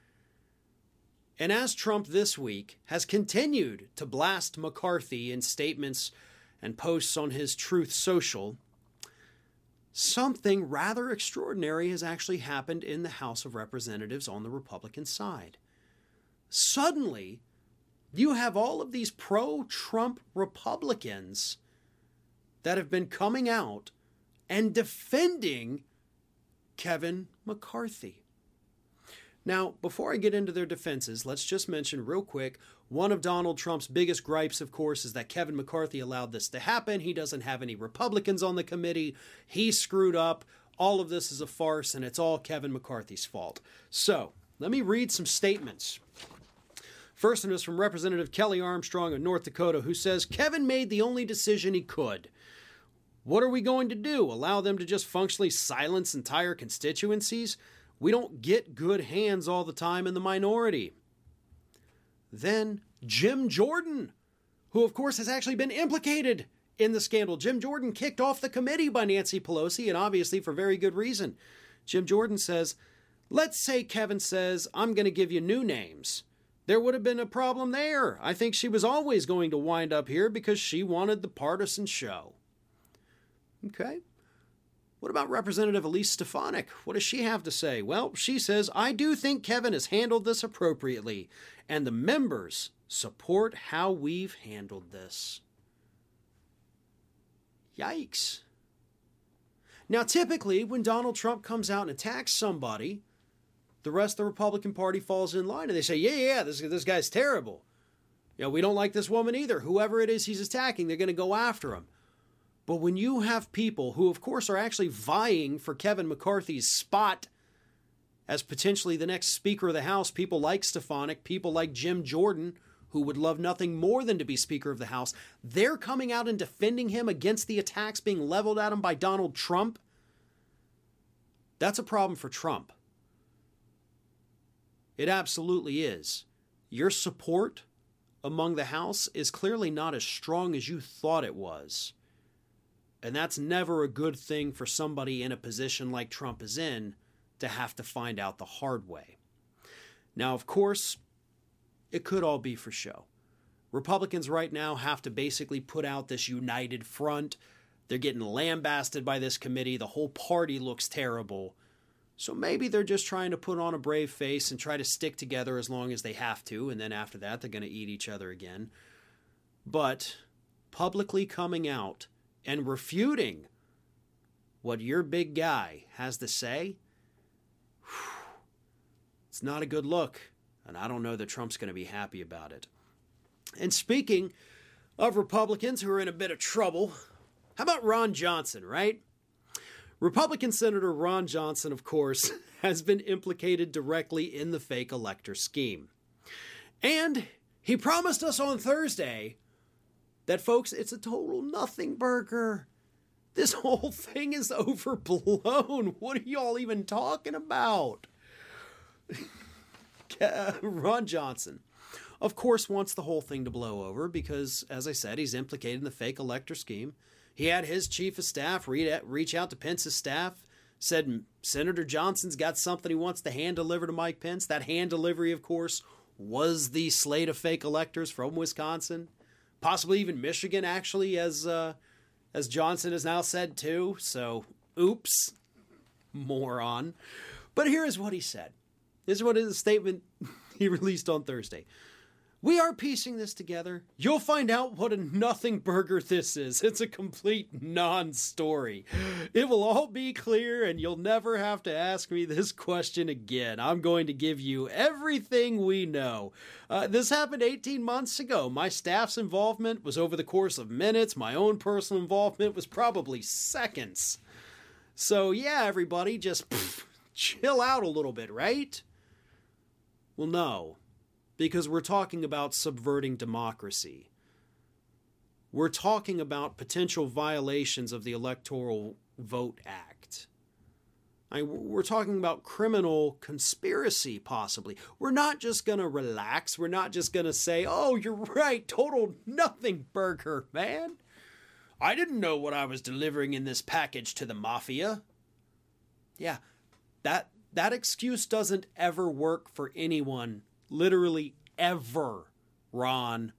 And as Trump this week has continued to blast McCarthy in statements and posts on his Truth Social, something rather extraordinary has actually happened in the House of Representatives on the Republican side. Suddenly, you have all of these pro-Trump Republicans that have been coming out and defending Kevin McCarthy. Now, before I get into their defenses, let's just mention real quick, one of Donald Trump's biggest gripes, of course, is that Kevin McCarthy allowed this to happen. He doesn't have any Republicans on the committee. He screwed up. All of this is a farce, and it's all Kevin McCarthy's fault. So, let me read some statements. First one is from Representative Kelly Armstrong of North Dakota, who says, Kevin made the only decision he could. What are we going to do? Allow them to just functionally silence entire constituencies? We don't get good hands all the time in the minority. Then Jim Jordan, who of course has actually been implicated in the scandal. Jim Jordan kicked off the committee by Nancy Pelosi, and obviously for very good reason. Jim Jordan says, let's say Kevin says, I'm going to give you new names. There would have been a problem there. I think she was always going to wind up here because she wanted the partisan show. Okay. What about Representative Elise Stefanik? What does she have to say? Well, she says, I do think Kevin has handled this appropriately, and the members support how we've handled this. Yikes. Now, typically, when Donald Trump comes out and attacks somebody, the rest of the Republican Party falls in line, and they say, yeah, this guy's terrible. You know, we don't like this woman either. Whoever it is he's attacking, they're going to go after him. But when you have people who, of course, are actually vying for Kevin McCarthy's spot as potentially the next Speaker of the House, people like Stefanik, people like Jim Jordan, who would love nothing more than to be Speaker of the House, they're coming out and defending him against the attacks being leveled at him by Donald Trump. That's a problem for Trump. It absolutely is. Your support among the House is clearly not as strong as you thought it was. And that's never a good thing for somebody in a position like Trump is in to have to find out the hard way. Now, of course, it could all be for show. Republicans right now have to basically put out this united front. They're getting lambasted by this committee. The whole party looks terrible. So maybe they're just trying to put on a brave face and try to stick together as long as they have to. And then after that, they're going to eat each other again. But publicly coming out and refuting what your big guy has to say, it's not a good look. And I don't know that Trump's going to be happy about it. And speaking of Republicans who are in a bit of trouble, how about Ron Johnson, right? Republican Senator Ron Johnson, of course, has been implicated directly in the fake elector scheme. And he promised us on Thursday that, folks, it's a total nothing burger. This whole thing is overblown. What are y'all even talking about? Ron Johnson, of course, wants the whole thing to blow over because, as I said, he's implicated in the fake elector scheme. He had his chief of staff reach out to Pence's staff, said Senator Johnson's got something he wants to hand deliver to Mike Pence. That hand delivery, of course, was the slate of fake electors from Wisconsin, possibly even Michigan, actually, as Johnson has now said too. So, oops, moron. But here is what he said. This is what is a statement he released on Thursday. We are piecing this together. You'll find out what a nothing burger this is. It's a complete non-story. It will all be clear and you'll never have to ask me this question again. I'm going to give you everything we know. This happened 18 months ago. My staff's involvement was over the course of minutes. My own personal involvement was probably seconds. So yeah, everybody, just chill out a little bit, right? Well, no. Because we're talking about subverting democracy. We're talking about potential violations of the Electoral Vote Act. We're talking about criminal conspiracy, possibly. We're not just going to relax. We're not just going to say, oh, you're right, total nothing burger, man. I didn't know what I was delivering in this package to the mafia. Yeah, that excuse doesn't ever work for anyone. Literally ever, Ron.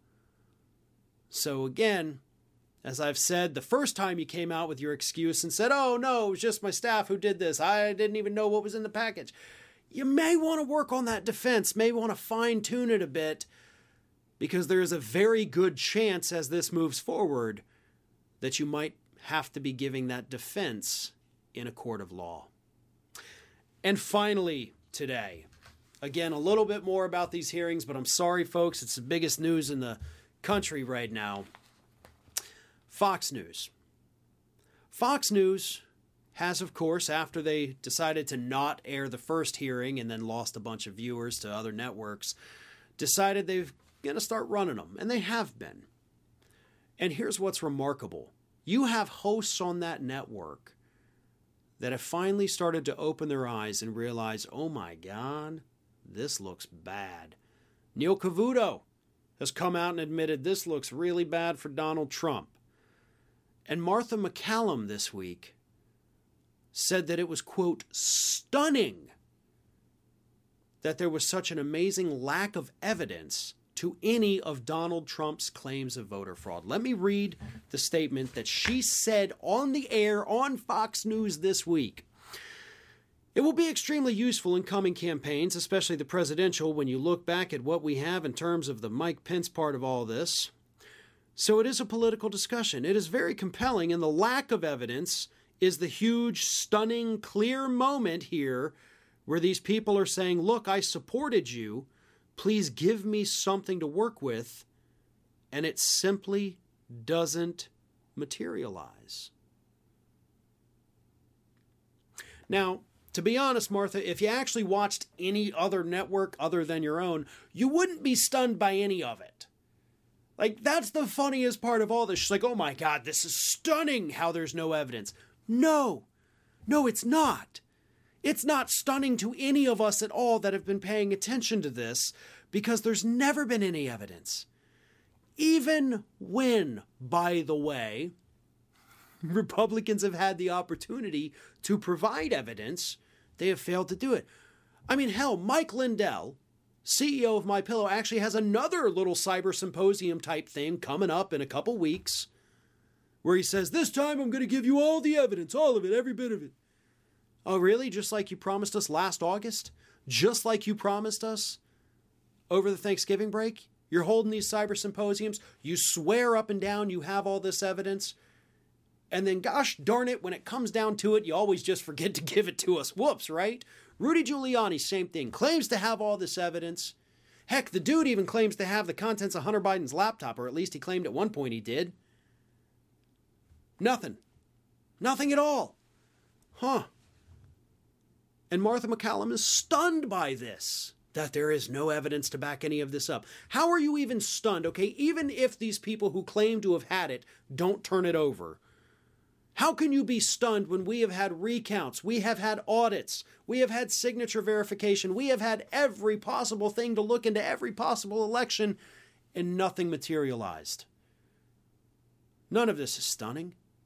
So again, as I've said, the first time you came out with your excuse and said, oh no, it was just my staff who did this. I didn't even know what was in the package. You may want to work on that defense, may want to fine tune it a bit, because there is a very good chance as this moves forward that you might have to be giving that defense in a court of law. And finally, today, again, a little bit more about these hearings, but I'm sorry, folks, it's the biggest news in the country right now. Fox News. Fox News has, of course, after they decided to not air the first hearing and then lost a bunch of viewers to other networks, decided they're going to start running them, and they have been. And here's what's remarkable. You have hosts on that network that have finally started to open their eyes and realize, oh my God, this looks bad. Neil Cavuto has come out and admitted this looks really bad for Donald Trump. And Martha MacCallum this week said that it was, quote, stunning that there was such an amazing lack of evidence to any of Donald Trump's claims of voter fraud. Let me read the statement that she said on the air on Fox News this week. It will be extremely useful in coming campaigns, especially the presidential, when you look back at what we have in terms of the Mike Pence part of all this. So it is a political discussion. It is very compelling, and the lack of evidence is the huge, stunning, clear moment here where these people are saying, look, I supported you. Please give me something to work with. And it simply doesn't materialize. Now, to be honest, Martha, if you actually watched any other network other than your own, you wouldn't be stunned by any of it. Like, that's the funniest part of all this. She's like, oh my God, this is stunning how there's no evidence. No, it's not. It's not stunning to any of us at all that have been paying attention to this, because there's never been any evidence. Even when, by the way, Republicans have had the opportunity to provide evidence, they have failed to do it. I mean, hell, Mike Lindell, CEO of MyPillow, actually has another little cyber symposium type thing coming up in a couple weeks where he says, this time I'm going to give you all the evidence, all of it, every bit of it. Oh, really? Just like you promised us last August? Just like you promised us over the Thanksgiving break? You're holding these cyber symposiums. You swear up and down you have all this evidence. And then, gosh darn it, when it comes down to it, you always just forget to give it to us. Whoops, right? Rudy Giuliani, same thing. Claims to have all this evidence. Heck, the dude even claims to have the contents of Hunter Biden's laptop, or at least he claimed at one point he did. Nothing. Nothing at all. Huh. And Martha MacCallum is stunned by this, that there is no evidence to back any of this up. How are you even stunned? Okay, even if these people who claim to have had it don't turn it over, how can you be stunned when we have had recounts, we have had audits, we have had signature verification, we have had every possible thing to look into every possible election, and nothing materialized? None of this is stunning.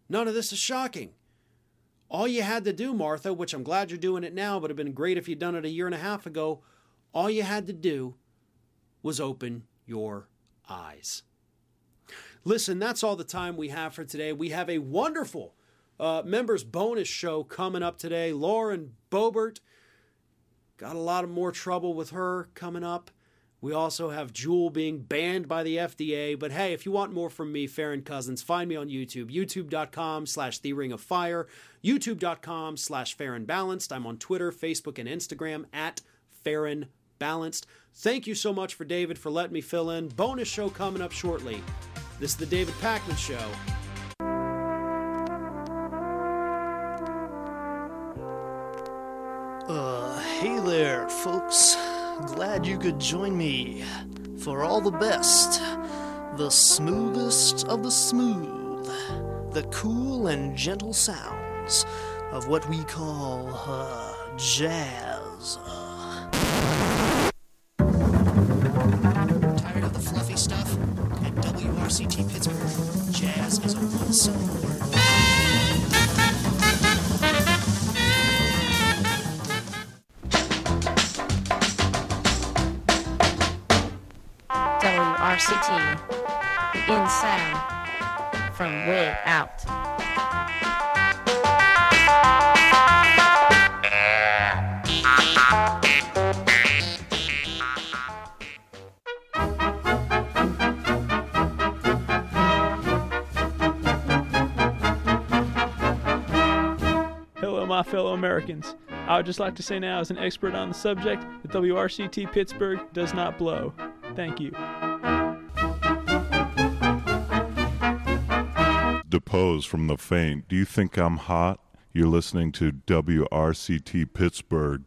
None of this is shocking. All you had to do, Martha, which I'm glad you're doing it now, but it'd been great if you'd done it a year and a half ago, all you had to do was open your eyes. Listen, that's all the time we have for today. We have a wonderful members bonus show coming up today. Lauren Boebert, got a lot of more trouble with her coming up. We also have Juul being banned by the FDA. But hey, if you want more from me, Farron Cousins, find me on YouTube, youtube.com/TheRingOfFire, youtube.com/FarronBalanced. I'm on Twitter, Facebook, and Instagram @FarronBalanced. Thank you so much for David for letting me fill in. Bonus show coming up shortly. This is the David Pakman Show. Hey there, folks. Glad you could join me for all the best, the smoothest of the smooth, the cool and gentle sounds of what we call jazz. Tired of the fluffy stuff? At WRCT Pittsburgh, jazz is a one-syllable word. WRCT, the in sound from way out. Hello, my fellow Americans. I would just like to say now, as an expert on the subject, that WRCT Pittsburgh does not blow. Thank you. Depose from the faint. Do you think I'm hot? You're listening to WRCT Pittsburgh.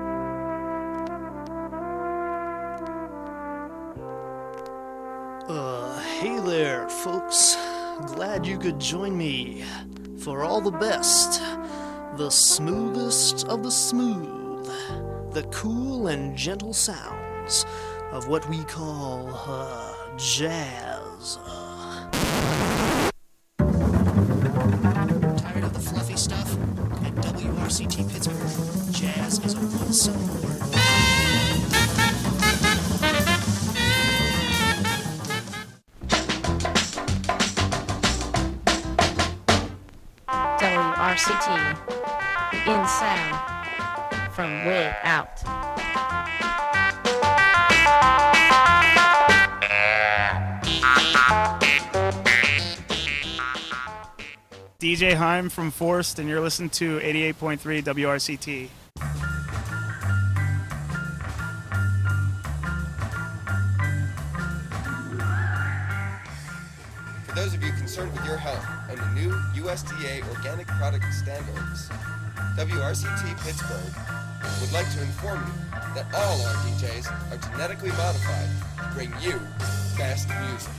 Hey there, folks. Glad you could join me for all the best, the smoothest of the smooth, the cool and gentle sounds of what we call jazz. Tired of the fluffy stuff? At WRCT Pittsburgh, jazz is a one-syllable word. WRCT, in sound from way out. DJ Heim from Forst, and you're listening to 88.3 WRCT. For those of you concerned with your health and the new USDA organic product standards, WRCT Pittsburgh would like to inform you that all our DJs are genetically modified to bring you best music.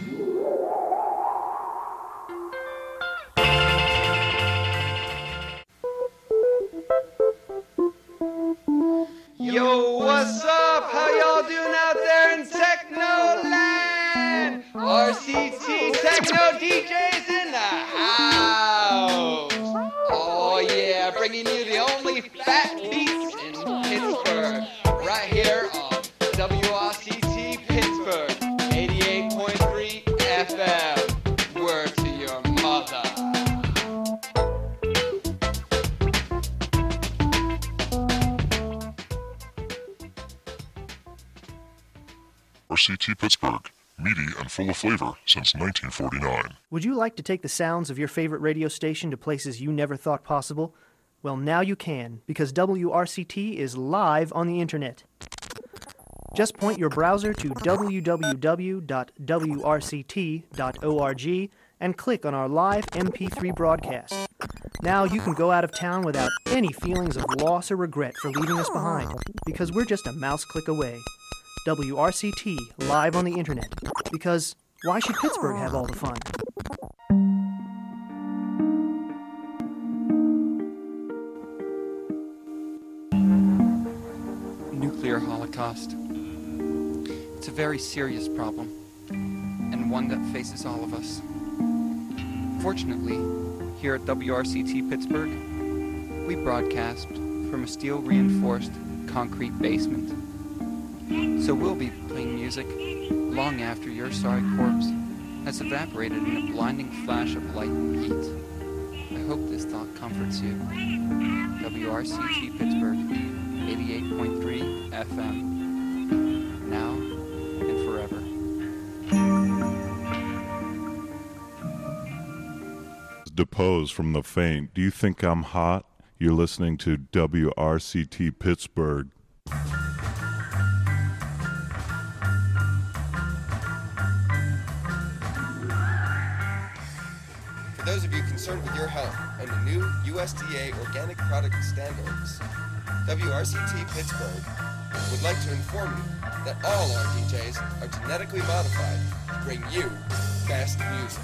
Yo, what's up? How y'all doing out there in Technoland? RCT Techno DJs in the house. Oh yeah, bringing you the only fat beats in Pittsburgh. Right here on WRCT Pittsburgh, 88.3 FM. Word to your mother. RCT Pittsburgh, meaty and full of flavor since 1949. Would you like to take the sounds of your favorite radio station to places you never thought possible? Well, now you can, because WRCT is live on the internet. Just point your browser to www.wrct.org and click on our live MP3 broadcast. Now you can go out of town without any feelings of loss or regret for leaving us behind, because we're just a mouse click away. WRCT, live on the internet. Because why should Pittsburgh have all the fun? Nuclear holocaust. It's a very serious problem, and one that faces all of us. Fortunately, here at WRCT Pittsburgh, we broadcast from a steel-reinforced concrete basement. So we'll be playing music long after your sorry corpse has evaporated in a blinding flash of light and heat. I hope this thought comforts you. WRCT Pittsburgh, 88.3 FM. Now and forever. Deposed from the faint. Do you think I'm hot? You're listening to WRCT Pittsburgh. For those of you concerned with your health and the new USDA organic product standards, WRCT Pittsburgh would like to inform you that all our DJs are genetically modified to bring you best music.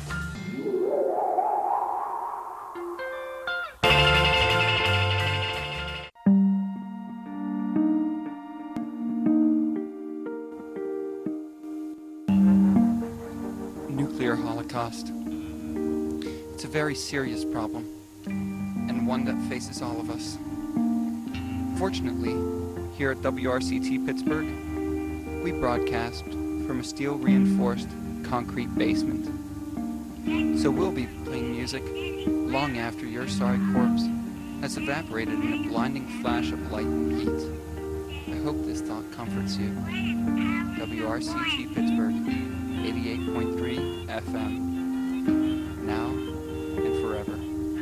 Nuclear holocaust. It's a very serious problem, and one that faces all of us. Fortunately, here at WRCT Pittsburgh, we broadcast from a steel-reinforced concrete basement. So we'll be playing music long after your sorry corpse has evaporated in a blinding flash of light and heat. I hope this thought comforts you. WRCT Pittsburgh, 88.3 FM. Now and forever.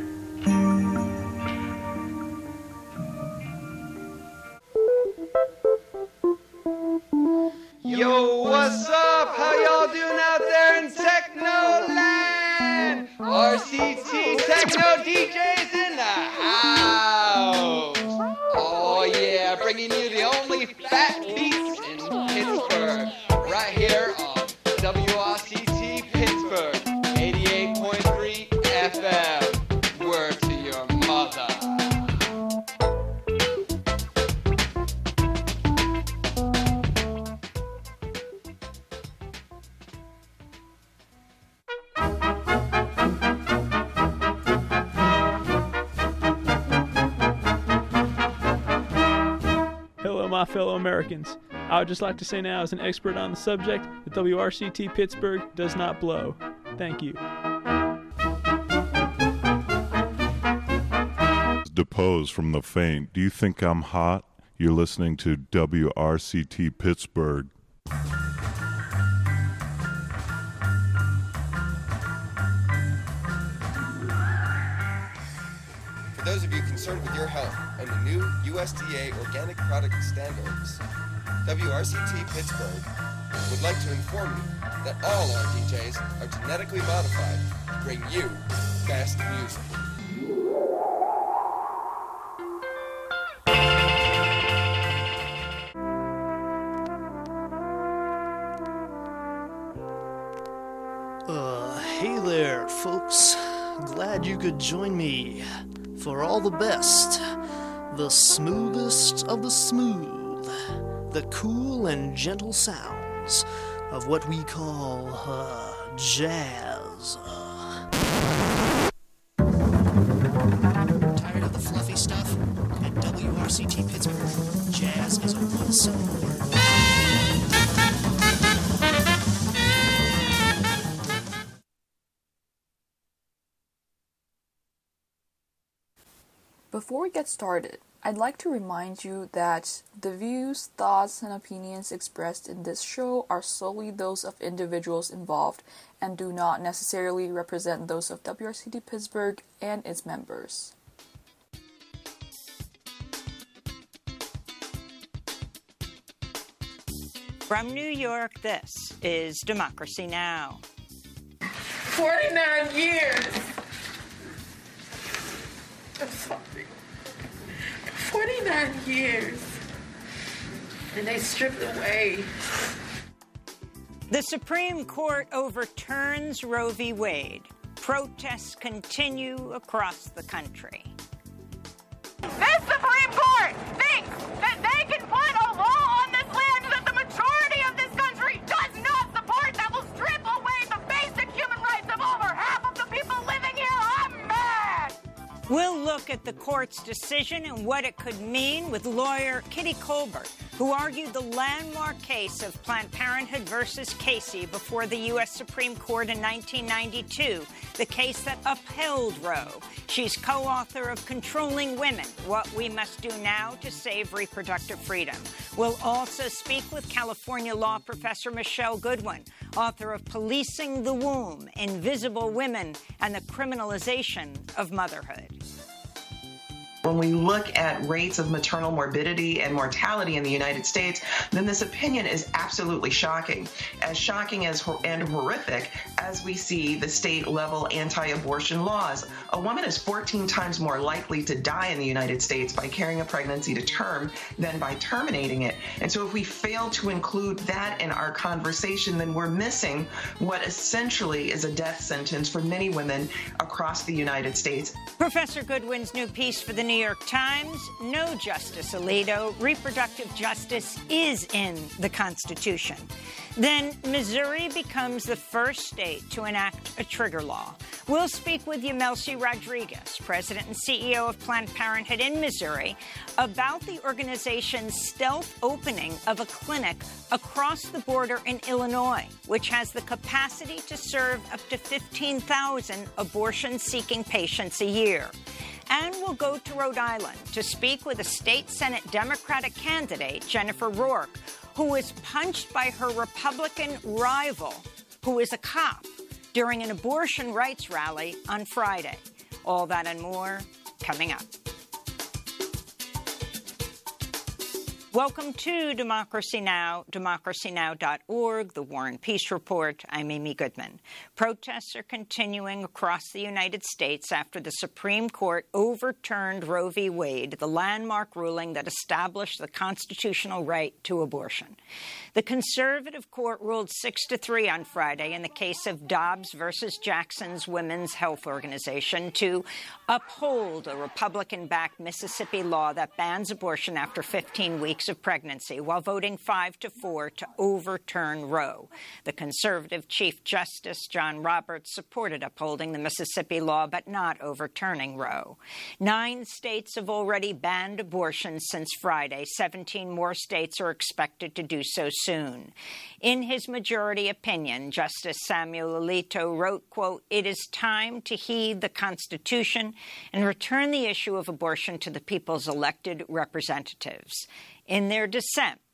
Yo, what's up? How y'all doing out there in Technoland? RCT Techno DJs in the house. Oh yeah, bringing you the only fat beats in Pittsburgh. Right here on WRCT Pittsburgh, 88.3 FM. Word to your mother. Hello, my fellow Americans. I would just like to say now, as an expert on the subject, that WRCT Pittsburgh does not blow. Thank you. Deposed from the faint. Do you think I'm hot? You're listening to WRCT Pittsburgh. For those of you concerned with your health and the new USDA organic product standards, WRCT Pittsburgh would like to inform you that all our DJs are genetically modified to bring you best music. Hey there, folks. Glad you could join me for all the best, the smoothest of the smooth, the cool and gentle sounds of what we call jazz. Tired of the fluffy stuff? At WRCT Pittsburgh, jazz is a one-syllable word. Before we get started, I'd like to remind you that the views, thoughts, and opinions expressed in this show are solely those of individuals involved and do not necessarily represent those of WRCT Pittsburgh and its members. From New York, this is Democracy Now! 49 years! I'm sorry. 49 years. And they stripped away. The Supreme Court overturns Roe v. Wade. Protests continue across the country. This Supreme Court thinks that they can put a law on this land that the majority of this country does not support that will strip away the basic human rights of over half of the people living here. I'm mad! We'll look at the court's decision and what it could mean with lawyer Kitty Colbert, who argued the landmark case of Planned Parenthood versus Casey before the U.S. Supreme Court in 1992, the case that upheld Roe. She's co-author of Controlling Women, What We Must Do Now to Save Reproductive Freedom. We'll also speak with California law professor Michelle Goodwin, author of Policing the Womb, Invisible Women, and the Criminalization of Motherhood. When we look at rates of maternal morbidity and mortality in the United States, then this opinion is absolutely shocking and horrific as we see the state-level anti-abortion laws. A woman is 14 times more likely to die in the United States by carrying a pregnancy to term than by terminating it. And so if we fail to include that in our conversation, then we're missing what essentially is a death sentence for many women across the United States. Professor Goodwin's new piece for the New York Times, No Justice Alito, reproductive justice is in the Constitution. Then Missouri becomes the first state to enact a trigger law. We'll speak with Yamelsi Rodriguez, president and CEO of Planned Parenthood in Missouri, about the organization's stealth opening of a clinic across the border in Illinois, which has the capacity to serve up to 15,000 abortion-seeking patients a year. And we'll go to Rhode Island to speak with a state Senate Democratic candidate, Jennifer Rourke, who was punched by her Republican rival, who is a cop, during an abortion rights rally on Friday. All that and more coming up. Welcome to Democracy Now!, democracynow.org, the War and Peace Report. I'm Amy Goodman. Protests are continuing across the United States after the Supreme Court overturned Roe v. Wade, the landmark ruling that established the constitutional right to abortion. The conservative court ruled 6-3 on Friday in the case of Dobbs versus Jackson's Women's Health Organization to uphold a Republican-backed Mississippi law that bans abortion after 15 weeks of pregnancy, while voting 5-4 to overturn Roe. The conservative Chief Justice John Roberts supported upholding the Mississippi law, but not overturning Roe. 9 states have already banned abortion since Friday. 17 more states are expected to do so soon. In his majority opinion, Justice Samuel Alito wrote, quote, "It is time to heed the Constitution and return the issue of abortion to the people's elected representatives." In their dissent,